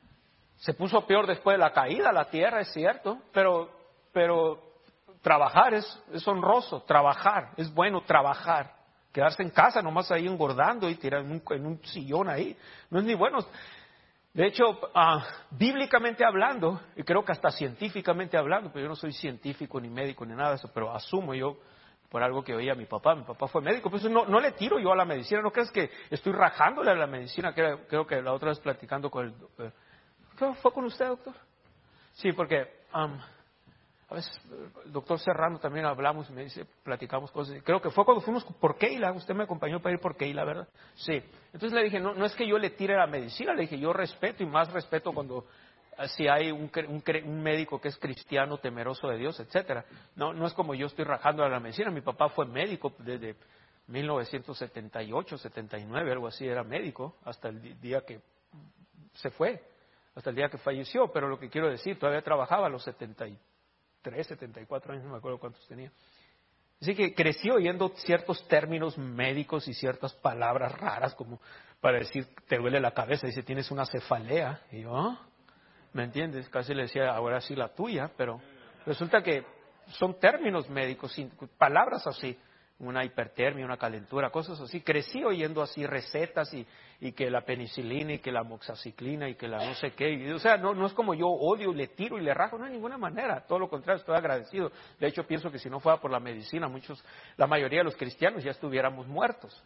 Se puso peor después de la caída, la tierra, es cierto, pero, pero trabajar es, es honroso, trabajar, es bueno trabajar. Quedarse en casa nomás ahí engordando y tirar en un, en un sillón ahí, no es ni bueno. De hecho, uh, bíblicamente hablando, y creo que hasta científicamente hablando, pero yo no soy científico ni médico ni nada de eso, pero asumo yo, por algo que oía mi papá, mi papá fue médico, pues no, no le tiro yo a la medicina, no crees que estoy rajándole a la medicina, que creo que la otra vez platicando con el... Eh, ¿qué fue con usted, doctor? Sí, porque um, a veces el doctor Serrano también hablamos y me dice, platicamos cosas, creo que fue cuando fuimos por Keila, usted me acompañó para ir por Keila, ¿verdad? Sí, entonces le dije, no, no es que yo le tire a la medicina, le dije, yo respeto y más respeto cuando... si hay un, un, un médico que es cristiano, temeroso de Dios, etcétera. No, no es como yo estoy rajando a la medicina. Mi papá fue médico desde mil novecientos setenta y ocho, setenta y nueve, algo así, era médico, hasta el día que se fue, hasta el día que falleció. Pero lo que quiero decir, todavía trabajaba a los setenta y tres, setenta y cuatro años, no me acuerdo cuántos tenía. Así que crecí oyendo ciertos términos médicos y ciertas palabras raras, como para decir, te duele la cabeza, dice, tienes una cefalea. Y yo, ¿ah? ¿Me entiendes? Casi le decía, ahora sí la tuya, pero resulta que son términos médicos, palabras así, una hipertermia, una calentura, cosas así. Crecí oyendo así recetas y, y que la penicilina y que la moxicilina y que la no sé qué. Y, o sea, no, no es como yo odio y le tiro y le rajo, no de ninguna manera. Todo lo contrario, estoy agradecido. De hecho, pienso que si no fuera por la medicina, muchos, la mayoría de los cristianos ya estuviéramos muertos.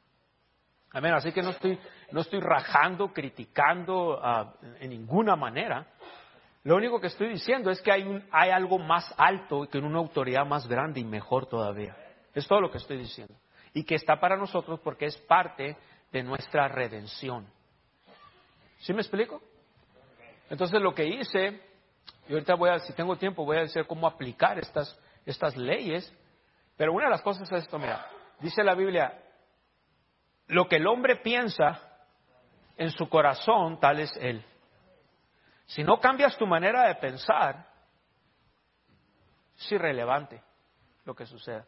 Amén, así que no estoy, no estoy rajando, criticando uh, en ninguna manera. Lo único que estoy diciendo es que hay, un, hay algo más alto y que una autoridad más grande y mejor todavía. Es todo lo que estoy diciendo. Y que está para nosotros porque es parte de nuestra redención. ¿Sí me explico? Entonces lo que hice, y ahorita voy a, si tengo tiempo, voy a decir cómo aplicar estas, estas leyes. Pero una de las cosas es esto, mira, dice la Biblia, lo que el hombre piensa en su corazón, tal es él. Si no cambias tu manera de pensar, es irrelevante lo que suceda.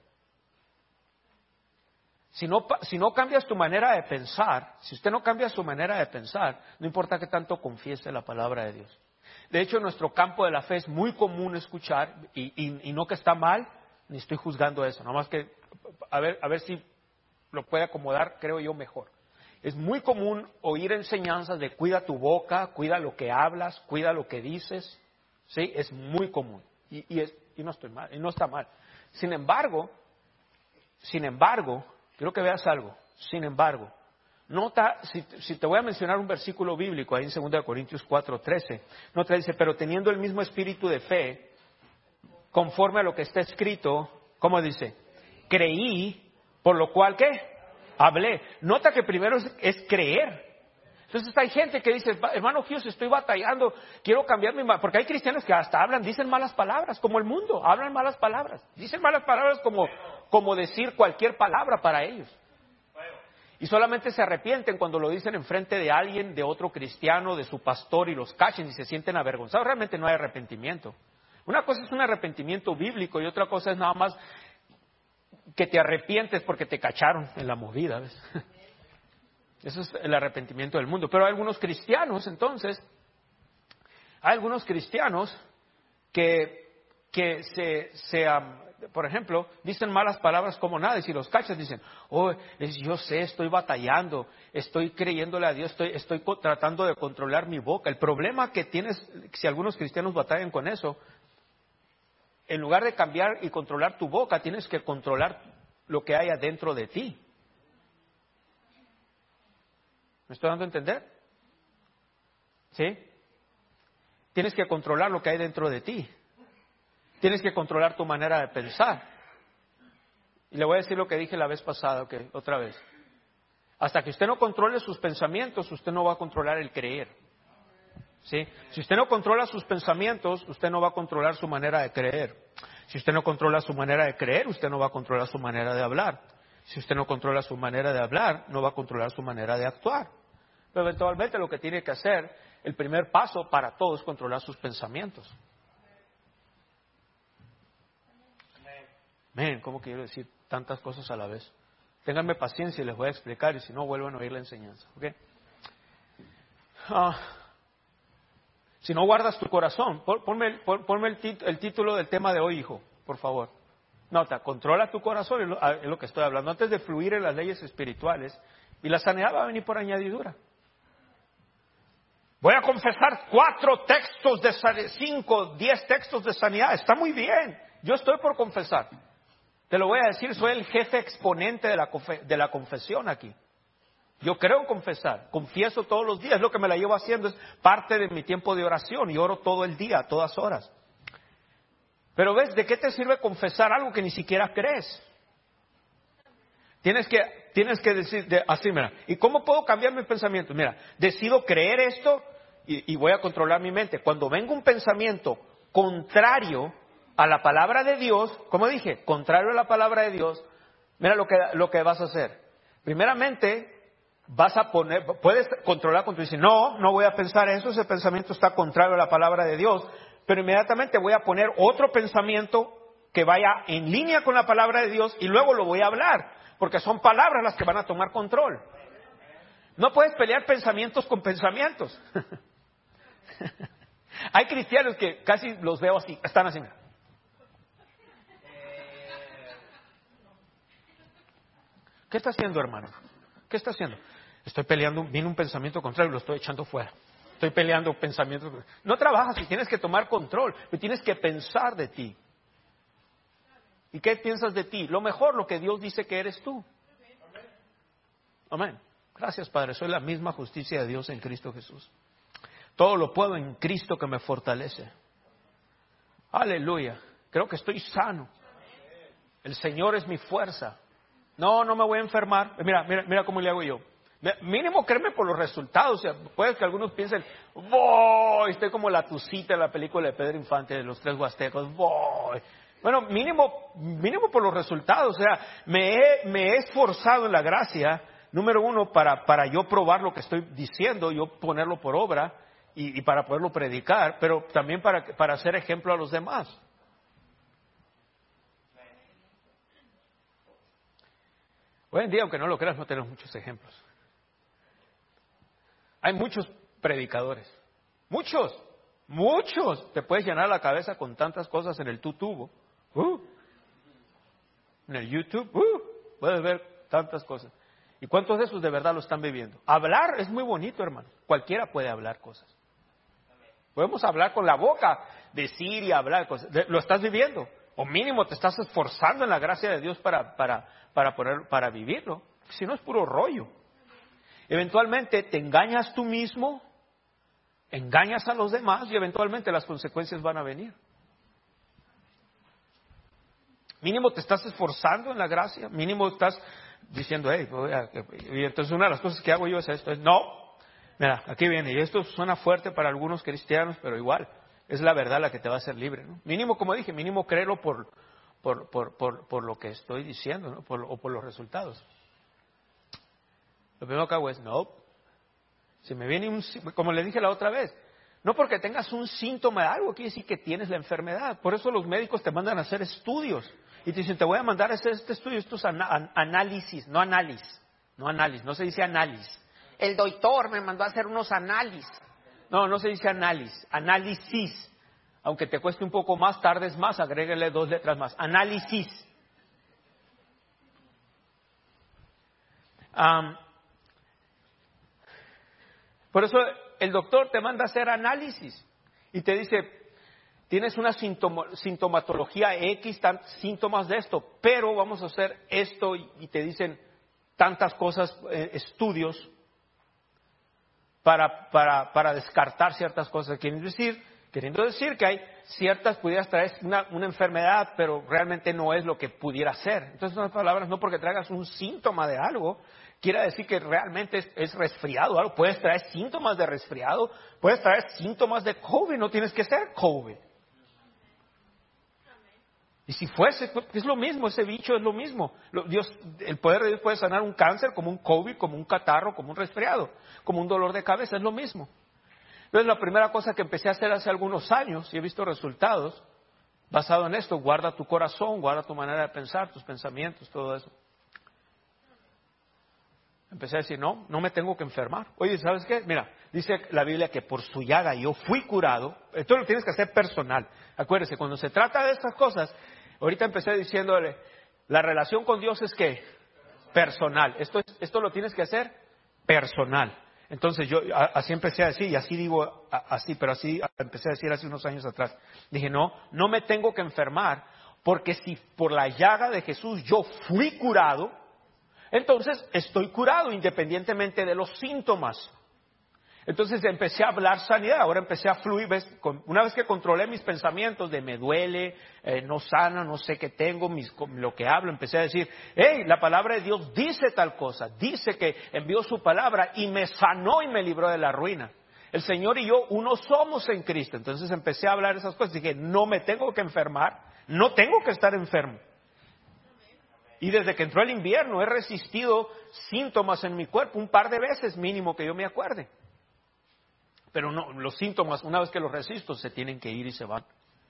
Si no, si no cambias tu manera de pensar, si usted no cambia su manera de pensar, no importa que tanto confiese la palabra de Dios. De hecho, en nuestro campo de la fe es muy común escuchar, y, y, y no que está mal, ni estoy juzgando eso, nada más que a ver, a ver si lo puede acomodar, creo yo, mejor. Es muy común oír enseñanzas de cuida tu boca, cuida lo que hablas, cuida lo que dices. Sí, es muy común. Y, y, es, y no estoy mal, y no está mal. Sin embargo, sin embargo, quiero que veas algo. Sin embargo, nota, si, si te voy a mencionar un versículo bíblico ahí en segunda Corintios cuatro trece, nota, dice, pero teniendo el mismo espíritu de fe, conforme a lo que está escrito, ¿cómo dice? Creí, por lo cual, ¿qué? Hablé. Nota que primero es, es creer. Entonces hay gente que dice, hermano Hughes, estoy batallando, quiero cambiar mi... Porque hay cristianos que hasta hablan, dicen malas palabras, como el mundo, hablan malas palabras. Dicen malas palabras como, como decir cualquier palabra para ellos. Y solamente se arrepienten cuando lo dicen enfrente de alguien, de otro cristiano, de su pastor, y los cachen y se sienten avergonzados. Realmente no hay arrepentimiento. Una cosa es un arrepentimiento bíblico y otra cosa es nada más que te arrepientes porque te cacharon en la movida, ¿ves? Eso es el arrepentimiento del mundo. Pero hay algunos cristianos, entonces, hay algunos cristianos que, que se, se um, por ejemplo, dicen malas palabras como nada, y si los cachas dicen, oh, es, yo sé, estoy batallando, estoy creyéndole a Dios, estoy, estoy co- tratando de controlar mi boca. El problema que tienes, si algunos cristianos batallan con eso, en lugar de cambiar y controlar tu boca, tienes que controlar lo que hay adentro de ti. ¿Me estoy dando a entender? ¿Sí? Tienes que controlar lo que hay dentro de ti. Tienes que controlar tu manera de pensar. Y le voy a decir lo que dije la vez pasada, okay, otra vez. Hasta que usted no controle sus pensamientos, usted no va a controlar el creer. ¿Sí? Si usted no controla sus pensamientos, usted no va a controlar su manera de creer. Si usted no controla su manera de creer, usted no va a controlar su manera de hablar. Si usted no controla su manera de hablar, no va a controlar su manera de actuar. Pero eventualmente lo que tiene que hacer, el primer paso para todo es controlar sus pensamientos. Men, ¿cómo quiero decir tantas cosas a la vez? Ténganme paciencia y les voy a explicar, y si no, vuelvan a oír la enseñanza. ¿Okay? Ah, si no guardas tu corazón, pon- ponme, pon- ponme el, tit- el título del tema de hoy, hijo, por favor. Nota, controla tu corazón, es lo, es lo que estoy hablando, antes de fluir en las leyes espirituales, y la sanidad va a venir por añadidura. Voy a confesar cuatro textos de sanidad, cinco, diez textos de sanidad, está muy bien, yo estoy por confesar. Te lo voy a decir, soy el jefe exponente de la, confe- de la confesión aquí. Yo creo en confesar, confieso todos los días, lo que me la llevo haciendo es parte de mi tiempo de oración y oro todo el día, a todas horas. Pero ves, ¿de qué te sirve confesar algo que ni siquiera crees? Tienes que, tienes que decir, de, así mira, ¿y cómo puedo cambiar mis pensamientos? Mira, decido creer esto y, y voy a controlar mi mente. Cuando venga un pensamiento contrario a la palabra de Dios, como dije, contrario a la palabra de Dios, mira lo que, lo que vas a hacer. Primeramente, vas a poner, puedes controlar cuando dices, no, no voy a pensar eso, ese pensamiento está contrario a la palabra de Dios, pero inmediatamente voy a poner otro pensamiento que vaya en línea con la palabra de Dios y luego lo voy a hablar, porque son palabras las que van a tomar control. No puedes pelear pensamientos con pensamientos. Hay cristianos que casi los veo así, están así. ¿Qué está haciendo, hermano? ¿Qué está haciendo? Estoy peleando, viene un pensamiento contrario y lo estoy echando fuera. Estoy peleando pensamientos. No trabajas y tienes que tomar control, pero tienes que pensar de ti. ¿Y qué piensas de ti? Lo mejor, lo que Dios dice que eres tú. Amén. Gracias, Padre. Soy la misma justicia de Dios en Cristo Jesús. Todo lo puedo en Cristo que me fortalece. Aleluya. Creo que estoy sano. El Señor es mi fuerza. No, no me voy a enfermar. Mira, mira, mira cómo le hago yo. Mínimo créeme por los resultados. O sea, puede que algunos piensen, voy, estoy como la tucita de la película de Pedro Infante de los Tres Huastecos, voy. Bueno, mínimo, mínimo por los resultados. O sea, me he, me he esforzado en la gracia, número uno, para, para yo probar lo que estoy diciendo, yo ponerlo por obra y, y para poderlo predicar, pero también para, para hacer ejemplo a los demás. Hoy en día, aunque no lo creas, no tenemos muchos ejemplos. Hay muchos predicadores. Muchos, muchos. Te puedes llenar la cabeza con tantas cosas en el tutubo. Uh, en el YouTube, uh, puedes ver tantas cosas. ¿Y cuántos de esos de verdad lo están viviendo? Hablar es muy bonito, hermano. Cualquiera puede hablar cosas. Podemos hablar con la boca, decir y hablar cosas. ¿Lo estás viviendo? O mínimo te estás esforzando en la gracia de Dios para, para, para, poner, para vivirlo. Si no es puro rollo. Eventualmente te engañas tú mismo, engañas a los demás y eventualmente las consecuencias van a venir. Mínimo te estás esforzando en la gracia, mínimo estás diciendo, hey, voy a... y entonces una de las cosas que hago yo es esto, es no, mira, aquí viene, y esto suena fuerte para algunos cristianos, pero igual, es la verdad la que te va a hacer libre, ¿no? Mínimo, como dije, mínimo créelo por, por, por, por, por lo que estoy diciendo, ¿no? Por, o por los resultados. Lo primero que hago es, no. Si me viene un, como le dije la otra vez, no porque tengas un síntoma de algo quiere decir que tienes la enfermedad. Por eso los médicos te mandan a hacer estudios. Y te dicen, te voy a mandar a hacer este estudio, estos an- análisis, no análisis, no análisis, no se dice análisis. El doctor me mandó a hacer unos análisis. No, no se dice análisis, análisis. Aunque te cueste un poco más, tardes más, agréguele dos letras más. Análisis. Um, por eso el doctor te manda a hacer análisis y te dice, tienes una sintoma, sintomatología X, tan, síntomas de esto, pero vamos a hacer esto y, y te dicen tantas cosas, eh, estudios para, para, para descartar ciertas cosas. Queriendo decir, queriendo decir que hay ciertas, pudieras traer una, una enfermedad, pero realmente no es lo que pudiera ser. Entonces, en otras palabras, no porque traigas un síntoma de algo, quiere decir que realmente es, es resfriado o algo. Puedes traer síntomas de resfriado, puedes traer síntomas de COVID, no tienes que ser COVID. Y si fuese, es lo mismo, ese bicho es lo mismo. Dios, el poder de Dios puede sanar un cáncer como un COVID, como un catarro, como un resfriado, como un dolor de cabeza, es lo mismo. Entonces la primera cosa que empecé a hacer hace algunos años, y he visto resultados, basado en esto, guarda tu corazón, guarda tu manera de pensar, tus pensamientos, todo eso. Empecé a decir, no, no me tengo que enfermar. Oye, ¿sabes qué? Mira, dice la Biblia que por su llaga yo fui curado. Esto lo tienes que hacer personal. Acuérdese, cuando se trata de estas cosas, ahorita empecé diciéndole, la relación con Dios es que personal. Esto, es, esto lo tienes que hacer personal. Entonces yo así empecé a decir, y así digo así, pero así empecé a decir hace unos años atrás. Dije, no, no me tengo que enfermar, porque si por la llaga de Jesús yo fui curado, entonces estoy curado independientemente de los síntomas. Entonces empecé a hablar sanidad, ahora empecé a fluir. ¿Ves? Una vez que controlé mis pensamientos de me duele, eh, no sana, no sé qué tengo, mis, lo que hablo, empecé a decir, hey, la palabra de Dios dice tal cosa, dice que envió su palabra y me sanó y me libró de la ruina. El Señor y yo uno somos en Cristo. Entonces empecé a hablar esas cosas, dije, no me tengo que enfermar, no tengo que estar enfermo. Y desde que entró el invierno he resistido síntomas en mi cuerpo un par de veces mínimo que yo me acuerde. Pero no, los síntomas, una vez que los resisto, se tienen que ir y se van.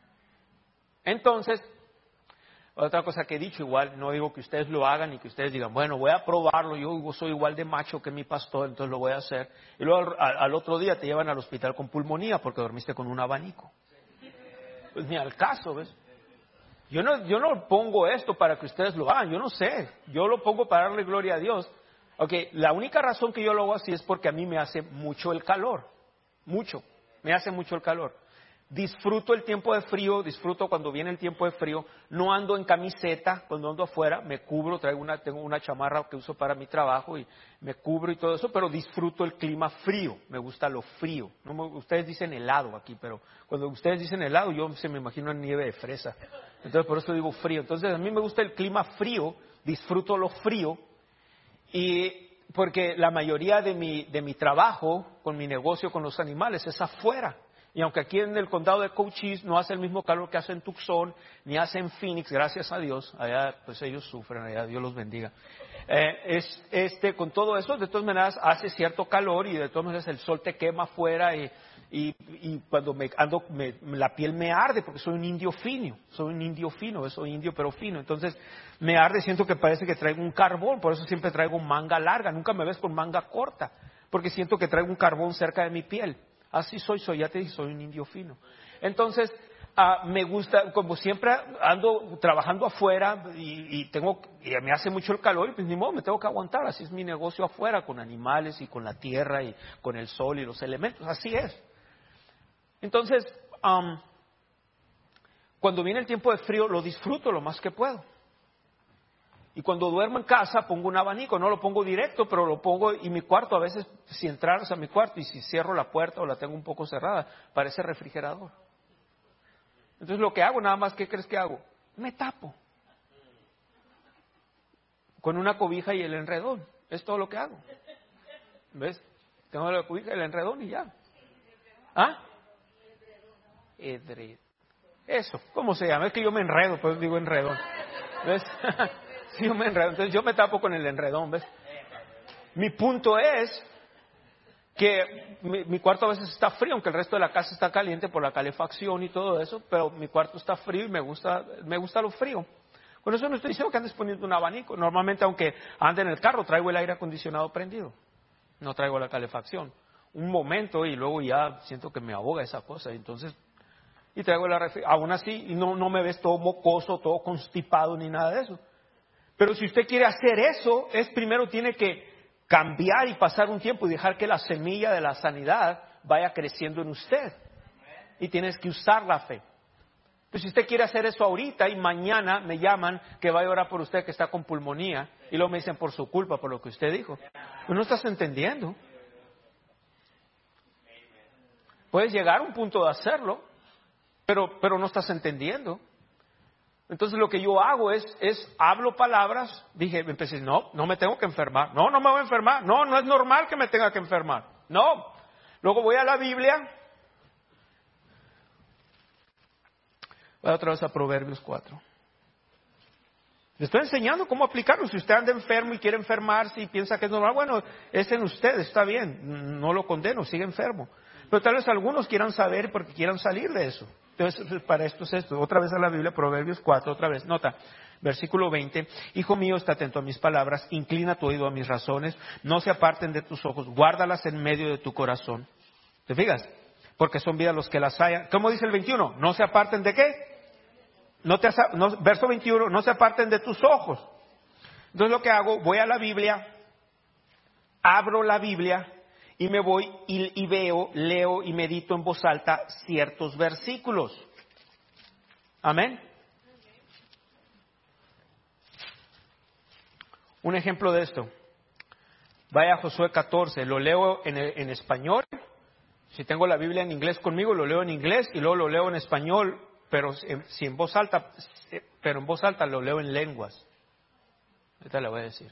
Entonces, otra cosa que he dicho, igual, no digo que ustedes lo hagan y que ustedes digan, bueno, voy a probarlo, yo soy igual de macho que mi pastor, entonces lo voy a hacer. Y luego al, al otro día te llevan al hospital con pulmonía porque dormiste con un abanico. Pues ni al caso, ¿ves? Yo no, yo no pongo esto para que ustedes lo hagan, yo no sé. Yo lo pongo para darle gloria a Dios. Okay, la única razón que yo lo hago así es porque a mí me hace mucho el calor. Mucho, me hace mucho el calor. Disfruto el tiempo de frío, disfruto cuando viene el tiempo de frío. No ando en camiseta cuando ando afuera, me cubro, traigo una, tengo una chamarra que uso para mi trabajo y me cubro y todo eso, pero disfruto el clima frío, me gusta lo frío. No me, ustedes dicen helado aquí, pero cuando ustedes dicen helado yo se me imagino en nieve de fresa. Entonces por eso digo frío. Entonces a mí me gusta el clima frío, disfruto lo frío y porque la mayoría de mi, de mi trabajo con mi negocio con los animales es afuera. Y aunque aquí en el condado de Cochise no hace el mismo calor que hace en Tucson, ni hace en Phoenix, gracias a Dios, allá pues ellos sufren, allá Dios los bendiga. Eh, es, este, con todo eso, de todas maneras hace cierto calor y de todas maneras el sol te quema afuera y, y, y cuando me ando, me, la piel me arde porque soy un indio fino, soy un indio fino, soy indio pero fino, entonces me arde, siento que parece que traigo un carbón, por eso siempre traigo manga larga, nunca me ves con manga corta, porque siento que traigo un carbón cerca de mi piel. Así soy, soy, ya te dije, soy un indio fino. Entonces, uh, me gusta, como siempre ando trabajando afuera y, y tengo, y me hace mucho el calor y pues ni modo, me tengo que aguantar. Así es mi negocio afuera, con animales y con la tierra y con el sol y los elementos. Así es. Entonces, um, cuando viene el tiempo de frío, lo disfruto lo más que puedo. Y cuando duermo en casa pongo un abanico, no lo pongo directo, pero lo pongo y mi cuarto a veces, si entraras a mi cuarto y si cierro la puerta o la tengo un poco cerrada, parece refrigerador. Entonces lo que hago, nada más, ¿qué crees que hago? Me tapo. Con una cobija y el enredón, es todo lo que hago. ¿Ves? Tengo la cobija y el enredón y ya. ¿Ah? Edred. Eso, ¿cómo se llama? Es que yo me enredo, pues digo enredón. ¿Ves? Sí, yo me enredo. Entonces yo me tapo con el enredón, ¿ves? mi punto es que mi, mi cuarto a veces está frío, aunque el resto de la casa está caliente por la calefacción y todo eso, pero mi cuarto está frío y me gusta, me gusta lo frío. Con eso no estoy diciendo que andes poniendo un abanico. Normalmente, aunque ande en el carro, traigo el aire acondicionado prendido. No traigo la calefacción. Un momento y luego ya siento que me ahoga esa cosa. Entonces, y traigo la refri- aún así, y no, no me ves todo mocoso, todo constipado ni nada de eso. Pero si usted quiere hacer eso, es primero tiene que cambiar y pasar un tiempo y dejar que la semilla de la sanidad vaya creciendo en usted. Y tienes que usar la fe. Pues si usted quiere hacer eso ahorita y mañana me llaman que vaya a orar por usted que está con pulmonía y luego me dicen por su culpa, por lo que usted dijo. Pues no estás entendiendo. Puedes llegar a un punto de hacerlo, pero, pero no estás entendiendo. Entonces lo que yo hago es, es hablo palabras, dije, empecé, no, no me tengo que enfermar, no, no me voy a enfermar, no, no es normal que me tenga que enfermar, no. Luego voy a la Biblia, voy otra vez a Proverbios cuatro. Le estoy enseñando cómo aplicarlo. Si usted anda enfermo y quiere enfermarse y piensa que es normal, bueno, es en usted, está bien, no lo condeno, sigue enfermo. Pero tal vez algunos quieran saber porque quieran salir de eso. Entonces, para esto es esto. Otra vez a la Biblia, Proverbios cuatro, otra vez. Nota, versículo veinte. Hijo mío, está atento a mis palabras, inclina tu oído a mis razones, no se aparten de tus ojos, guárdalas en medio de tu corazón. ¿Te fijas? Porque son vidas los que las hayan. ¿Cómo dice el veintiuno? No se aparten de qué? No te, no, verso veintiuno, no se aparten de tus ojos. Entonces lo que hago, voy a la Biblia, abro la Biblia, y me voy y, y veo, leo y medito en voz alta ciertos versículos. Amén. Un ejemplo de esto. Vaya a Josué catorce, lo leo en, en español. Si tengo la Biblia en inglés conmigo, lo leo en inglés y luego lo leo en español, pero si en voz alta, pero en voz alta lo leo en lenguas. Ahorita le voy a decir.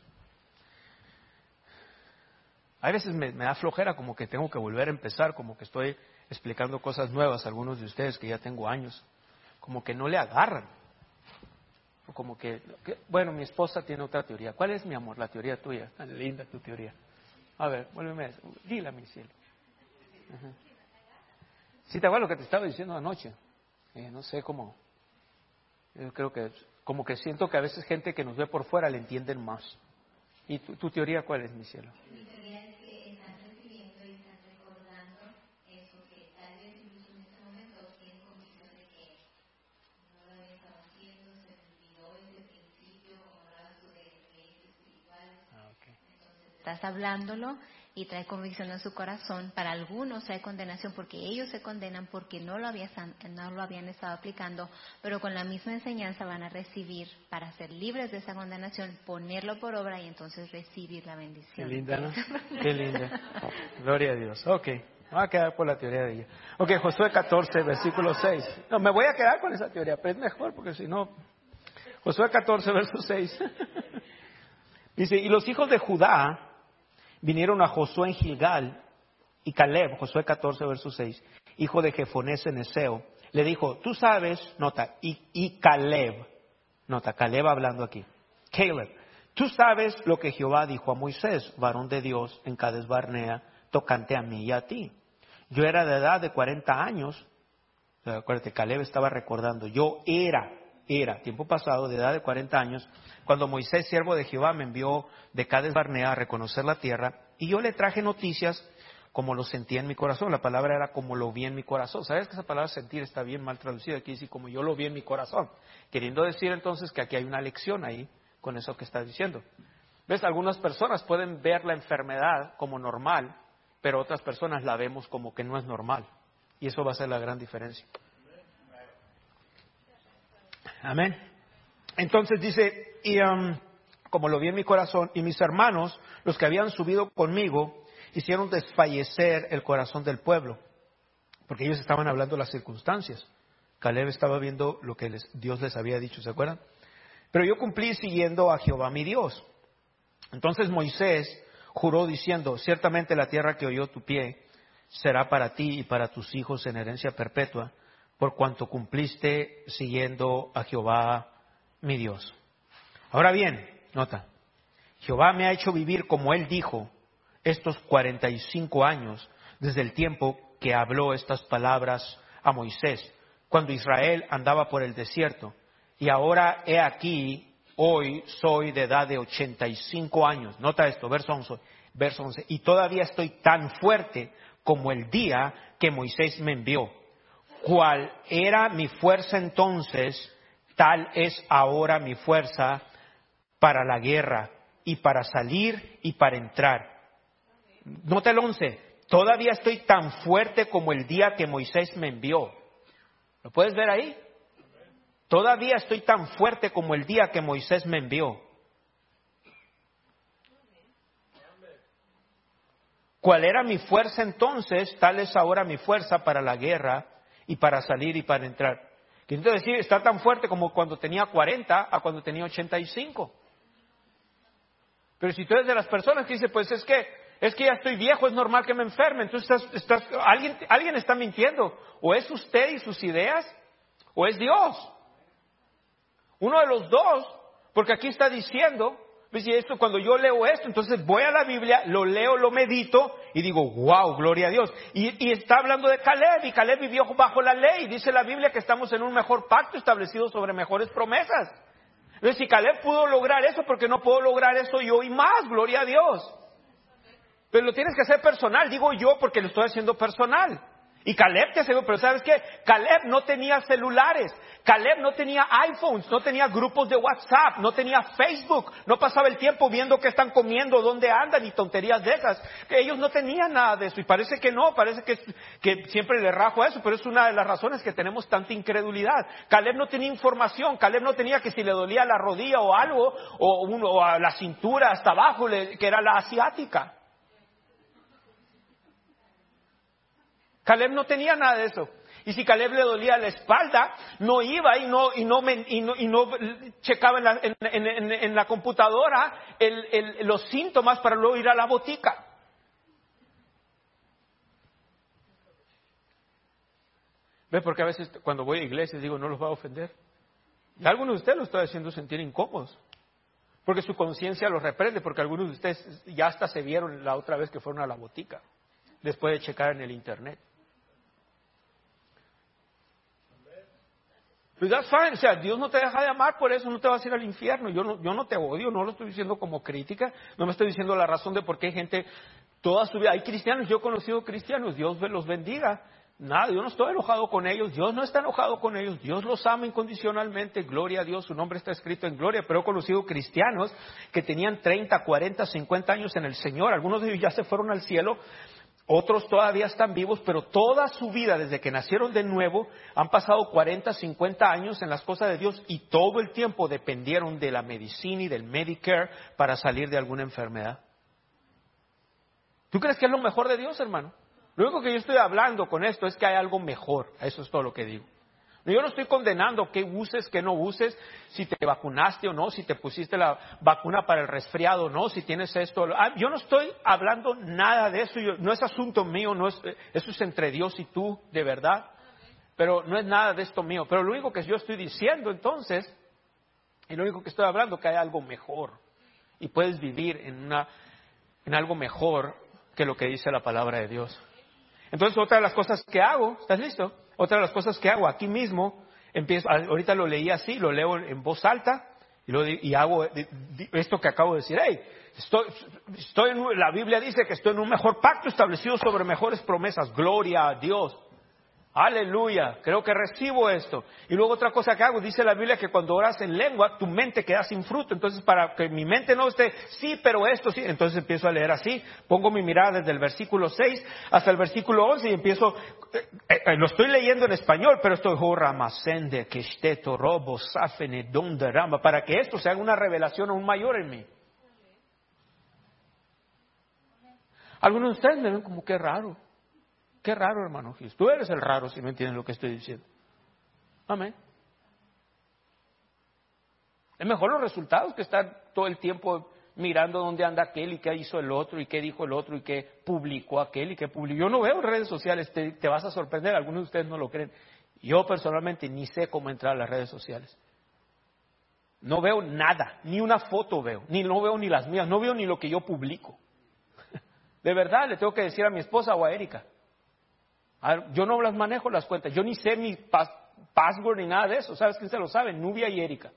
A veces me, me da flojera, como que tengo que volver a empezar, como que estoy explicando cosas nuevas a algunos de ustedes que ya tengo años, como que no le agarran, o como que, que bueno, mi esposa tiene otra teoría. ¿Cuál es, mi amor, la teoría tuya? Tan linda tu teoría. A ver, vuélveme a decir, dila, mi cielo. Uh-huh. Sí, te acuerdas lo que te estaba diciendo anoche. Eh, no sé cómo, yo creo que, como que siento que a veces gente que nos ve por fuera le entienden más. ¿Y tu, tu teoría cuál es, mi cielo? Estás hablándolo y trae convicción en su corazón. Para algunos trae condenación porque ellos se condenan porque no lo, habían, no lo habían estado aplicando, pero con la misma enseñanza van a recibir para ser libres de esa condenación, ponerlo por obra y entonces recibir la bendición. Qué linda, ¿no? Qué linda. Gloria a Dios. Ok, me voy a quedar por la teoría de ella. Ok, Josué catorce, versículo seis. No, me voy a quedar con esa teoría, pero es mejor porque si no... Josué catorce, verso seis. Dice, y los hijos de Judá vinieron a Josué en Gilgal, y Caleb, Josué catorce, verso seis, hijo de Jefonés en Eseo, le dijo, tú sabes, nota, y, y Caleb, nota, Caleb hablando aquí, Caleb, tú sabes lo que Jehová dijo a Moisés, varón de Dios, en Cades Barnea, tocante a mí y a ti. Yo era de edad de cuarenta años, acuérdate, Caleb estaba recordando, yo era, era, tiempo pasado, de edad de cuarenta años, cuando Moisés, siervo de Jehová, me envió de Cades Barnea a reconocer la tierra, y yo le traje noticias como lo sentía en mi corazón. La palabra era como lo vi en mi corazón. ¿Sabes que esa palabra sentir está bien mal traducida? Aquí dice como yo lo vi en mi corazón. Queriendo decir entonces que aquí hay una lección ahí con eso que está diciendo. ¿Ves? Algunas personas pueden ver la enfermedad como normal, pero otras personas la vemos como que no es normal. Y eso va a ser la gran diferencia. Amén. Entonces dice, y um, como lo vi en mi corazón, y mis hermanos, los que habían subido conmigo, hicieron desfallecer el corazón del pueblo, porque ellos estaban hablando de las circunstancias. Caleb estaba viendo lo que les, Dios les había dicho, ¿se acuerdan? Pero yo cumplí siguiendo a Jehová mi Dios. Entonces Moisés juró diciendo, ciertamente la tierra que oyó tu pie será para ti y para tus hijos en herencia perpetua, por cuanto cumpliste siguiendo a Jehová mi Dios. Ahora bien, nota, Jehová me ha hecho vivir como él dijo, estos cuarenta y cinco años desde el tiempo que habló estas palabras a Moisés, cuando Israel andaba por el desierto. Y ahora he aquí, hoy soy de edad de ochenta y cinco años. Nota esto, verso once, verso once. Y todavía estoy tan fuerte como el día que Moisés me envió. Cuál era mi fuerza entonces, tal es ahora mi fuerza para la guerra y para salir y para entrar. Nota el once. Todavía estoy tan fuerte como el día que Moisés me envió. ¿Lo puedes ver ahí? Todavía estoy tan fuerte como el día que Moisés me envió. ¿Cuál era mi fuerza entonces? Tal es ahora mi fuerza para la guerra y para salir y para entrar. Quiero decir, está tan fuerte como cuando tenía cuarenta a cuando tenía ochenta y cinco. Pero si tú eres de las personas que dice, pues es que es que ya estoy viejo, es normal que me enferme, entonces estás, estás, alguien, alguien está mintiendo. O es usted y sus ideas, o es Dios. Uno de los dos, porque aquí está diciendo, dice esto, cuando yo leo esto, entonces voy a la Biblia, lo leo, lo medito y digo, wow, gloria a Dios. Y, y está hablando de Caleb, y Caleb vivió bajo la ley. Dice la Biblia que estamos en un mejor pacto establecido sobre mejores promesas. Entonces, si Caleb pudo lograr eso, ¿por qué no puedo lograr eso yo y más? Gloria a Dios. Pero lo tienes que hacer personal, digo yo, porque lo estoy haciendo personal. Y Caleb te aseguro, pero ¿sabes qué? Caleb no tenía celulares, Caleb no tenía iPhones, no tenía grupos de WhatsApp, no tenía Facebook, no pasaba el tiempo viendo qué están comiendo, dónde andan y tonterías de esas. Que ellos no tenían nada de eso y parece que no, parece que, que siempre le rajo a eso, pero es una de las razones que tenemos tanta incredulidad. Caleb no tenía información, Caleb no tenía que si le dolía la rodilla o algo, o, uno, o a la cintura hasta abajo, le, que era la asiática. Caleb no tenía nada de eso. Y si Caleb le dolía la espalda, no iba y no, y no, y no, y no checaba en la, en, en, en la computadora el, el, los síntomas para luego ir a la botica. ¿Ve? Porque a veces cuando voy a iglesias digo, no los va a ofender. Y algunos de ustedes lo están haciendo sentir incómodos. Porque su conciencia los reprende, porque algunos de ustedes ya hasta se vieron la otra vez que fueron a la botica, después de checar en el internet. Pues that's fine, o sea, Dios no te deja de amar, por eso no te vas a ir al infierno. Yo no, yo no te odio, no lo estoy diciendo como crítica, no me estoy diciendo la razón de por qué hay gente toda su vida. Hay cristianos, yo he conocido cristianos, Dios los bendiga. Nada, yo no estoy enojado con ellos, Dios no está enojado con ellos, Dios los ama incondicionalmente, gloria a Dios, su nombre está escrito en gloria. Pero he conocido cristianos que tenían treinta, cuarenta, cincuenta años en el Señor, algunos de ellos ya se fueron al cielo. Otros todavía están vivos, pero toda su vida, desde que nacieron de nuevo, han pasado cuarenta, cincuenta años en las cosas de Dios y todo el tiempo dependieron de la medicina y del Medicare para salir de alguna enfermedad. ¿Tú crees que es lo mejor de Dios, hermano? Lo único que yo estoy hablando con esto es que hay algo mejor. Eso es todo lo que digo. Yo no estoy condenando que uses, que no uses, si te vacunaste o no, si te pusiste la vacuna para el resfriado o no, si tienes esto. Yo no estoy hablando nada de eso, yo, no es asunto mío, no es, eso es entre Dios y tú, de verdad. Pero no es nada de esto mío. Pero lo único que yo estoy diciendo entonces, y lo único que estoy hablando es que hay algo mejor. Y puedes vivir en, una, en algo mejor que lo que dice la palabra de Dios. Entonces, otra de las cosas que hago, ¿estás listo? Otra de las cosas que hago aquí mismo, empiezo, ahorita lo leí así, lo leo en voz alta y, lo, y hago esto que acabo de decir. Hey, estoy, estoy en, la Biblia dice que estoy en un mejor pacto establecido sobre mejores promesas. Gloria a Dios. Aleluya, creo que recibo esto. Y luego otra cosa que hago, dice la Biblia que cuando oras en lengua, tu mente queda sin fruto. Entonces, para que mi mente no esté, sí, pero esto sí. Entonces empiezo a leer así, pongo mi mirada desde el versículo seis hasta el versículo once y empiezo, eh, eh, lo estoy leyendo en español, pero estoy, oh, ramasende, que esteto, robo, safene, donde rama, para que esto se haga una revelación aún mayor en mí. Algunos de ustedes me ven como que raro. Qué raro, hermano Gis. Tú eres el raro si no entiendes lo que estoy diciendo. Amén. Es mejor los resultados que estar todo el tiempo mirando dónde anda aquel y qué hizo el otro y qué dijo el otro y qué publicó aquel y qué publicó. Yo no veo redes sociales, te, te vas a sorprender, algunos de ustedes no lo creen. Yo personalmente ni sé cómo entrar a las redes sociales. No veo nada, ni una foto veo, ni no veo ni las mías, no veo ni lo que yo publico. De verdad, le tengo que decir a mi esposa o a Erika. A ver, yo no las manejo las cuentas, yo ni sé mi pas- password ni nada de eso. ¿Sabes quién se lo sabe? Nubia y Erika.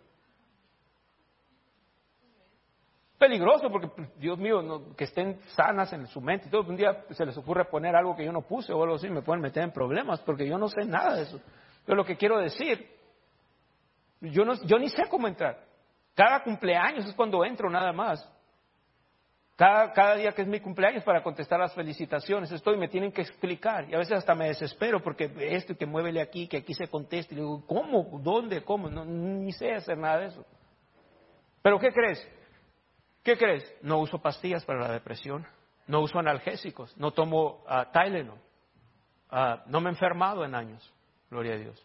Peligroso porque, Dios mío, no, que estén sanas en su mente. Y todo un día se les ocurre poner algo que yo no puse o algo así, me pueden meter en problemas porque yo no sé nada de eso. Pero lo que quiero decir, yo, no, yo ni sé cómo entrar. Cada cumpleaños es cuando entro nada más. Cada, cada día que es mi cumpleaños para contestar las felicitaciones, estoy, me tienen que explicar. Y a veces hasta me desespero porque esto, que muévele aquí, que aquí se conteste. Y digo, ¿cómo? ¿Dónde? ¿Cómo? No, ni sé hacer nada de eso. ¿Pero qué crees? ¿Qué crees? No uso pastillas para la depresión, no uso analgésicos, no tomo uh, Tylenol, uh, no me he enfermado en años, gloria a Dios.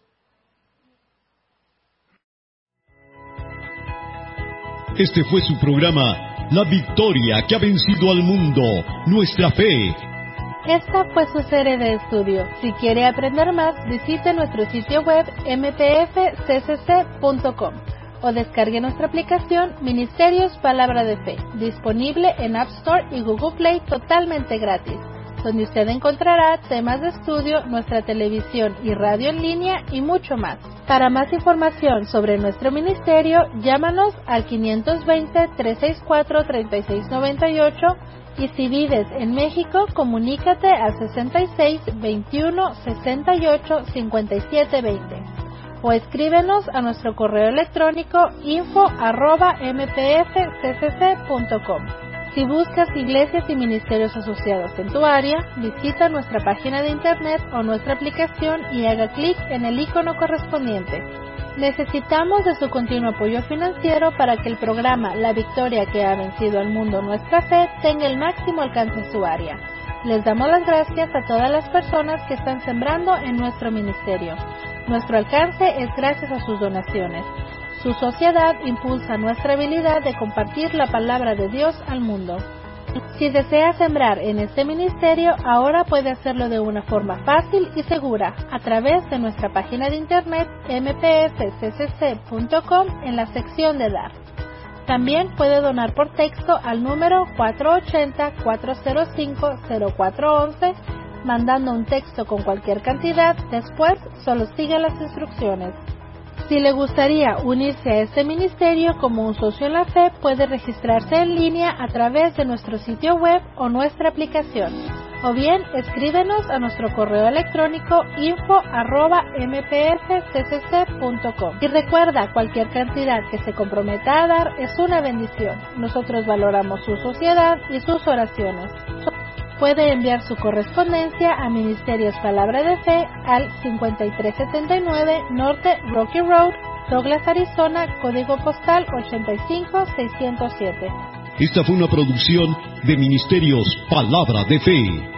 Este fue su programa, La Victoria que ha vencido al mundo, nuestra fe. Esta fue su serie de estudio. Si quiere aprender más, visite nuestro sitio web m p f c c c punto com. O descargue nuestra aplicación Ministerios Palabra de Fe, disponible en App Store y Google Play totalmente gratis, donde usted encontrará temas de estudio, nuestra televisión y radio en línea y mucho más. Para más información sobre nuestro ministerio, llámanos al quinientos veinte, trescientos sesenta y cuatro, treinta y seis noventa y ocho y si vives en México, comunícate al sesenta y seis, veintiuno, sesenta y ocho, cincuenta y siete veinte. O escríbenos a nuestro correo electrónico info arroba m p f c c c punto com. Si buscas iglesias y ministerios asociados en tu área, visita nuestra página de internet o nuestra aplicación y haga clic en el icono correspondiente. Necesitamos de su continuo apoyo financiero para que el programa La Victoria que ha vencido al mundo, nuestra fe, tenga el máximo alcance en su área. Les damos las gracias a todas las personas que están sembrando en nuestro ministerio. Nuestro alcance es gracias a sus donaciones. Su sociedad impulsa nuestra habilidad de compartir la palabra de Dios al mundo. Si desea sembrar en este ministerio, ahora puede hacerlo de una forma fácil y segura a través de nuestra página de internet m p f c c c punto com en la sección de Dar. También puede donar por texto al número cuatro ocho cero, cuatro cero cinco, cero cuatro uno uno, mandando un texto con cualquier cantidad, después solo siga las instrucciones. Si le gustaría unirse a este ministerio como un socio en la fe, puede registrarse en línea a través de nuestro sitio web o nuestra aplicación. O bien, escríbenos a nuestro correo electrónico info arroba m p f c c c punto com. Y recuerda, cualquier cantidad que se comprometa a dar es una bendición. Nosotros valoramos su sociedad y sus oraciones. Puede enviar su correspondencia a Ministerios Palabra de Fe al cincuenta y tres setenta y nueve Norte Rocky Road, Douglas, Arizona, código postal ochenta y cinco seiscientos siete. Esta fue una producción de Ministerios Palabra de Fe.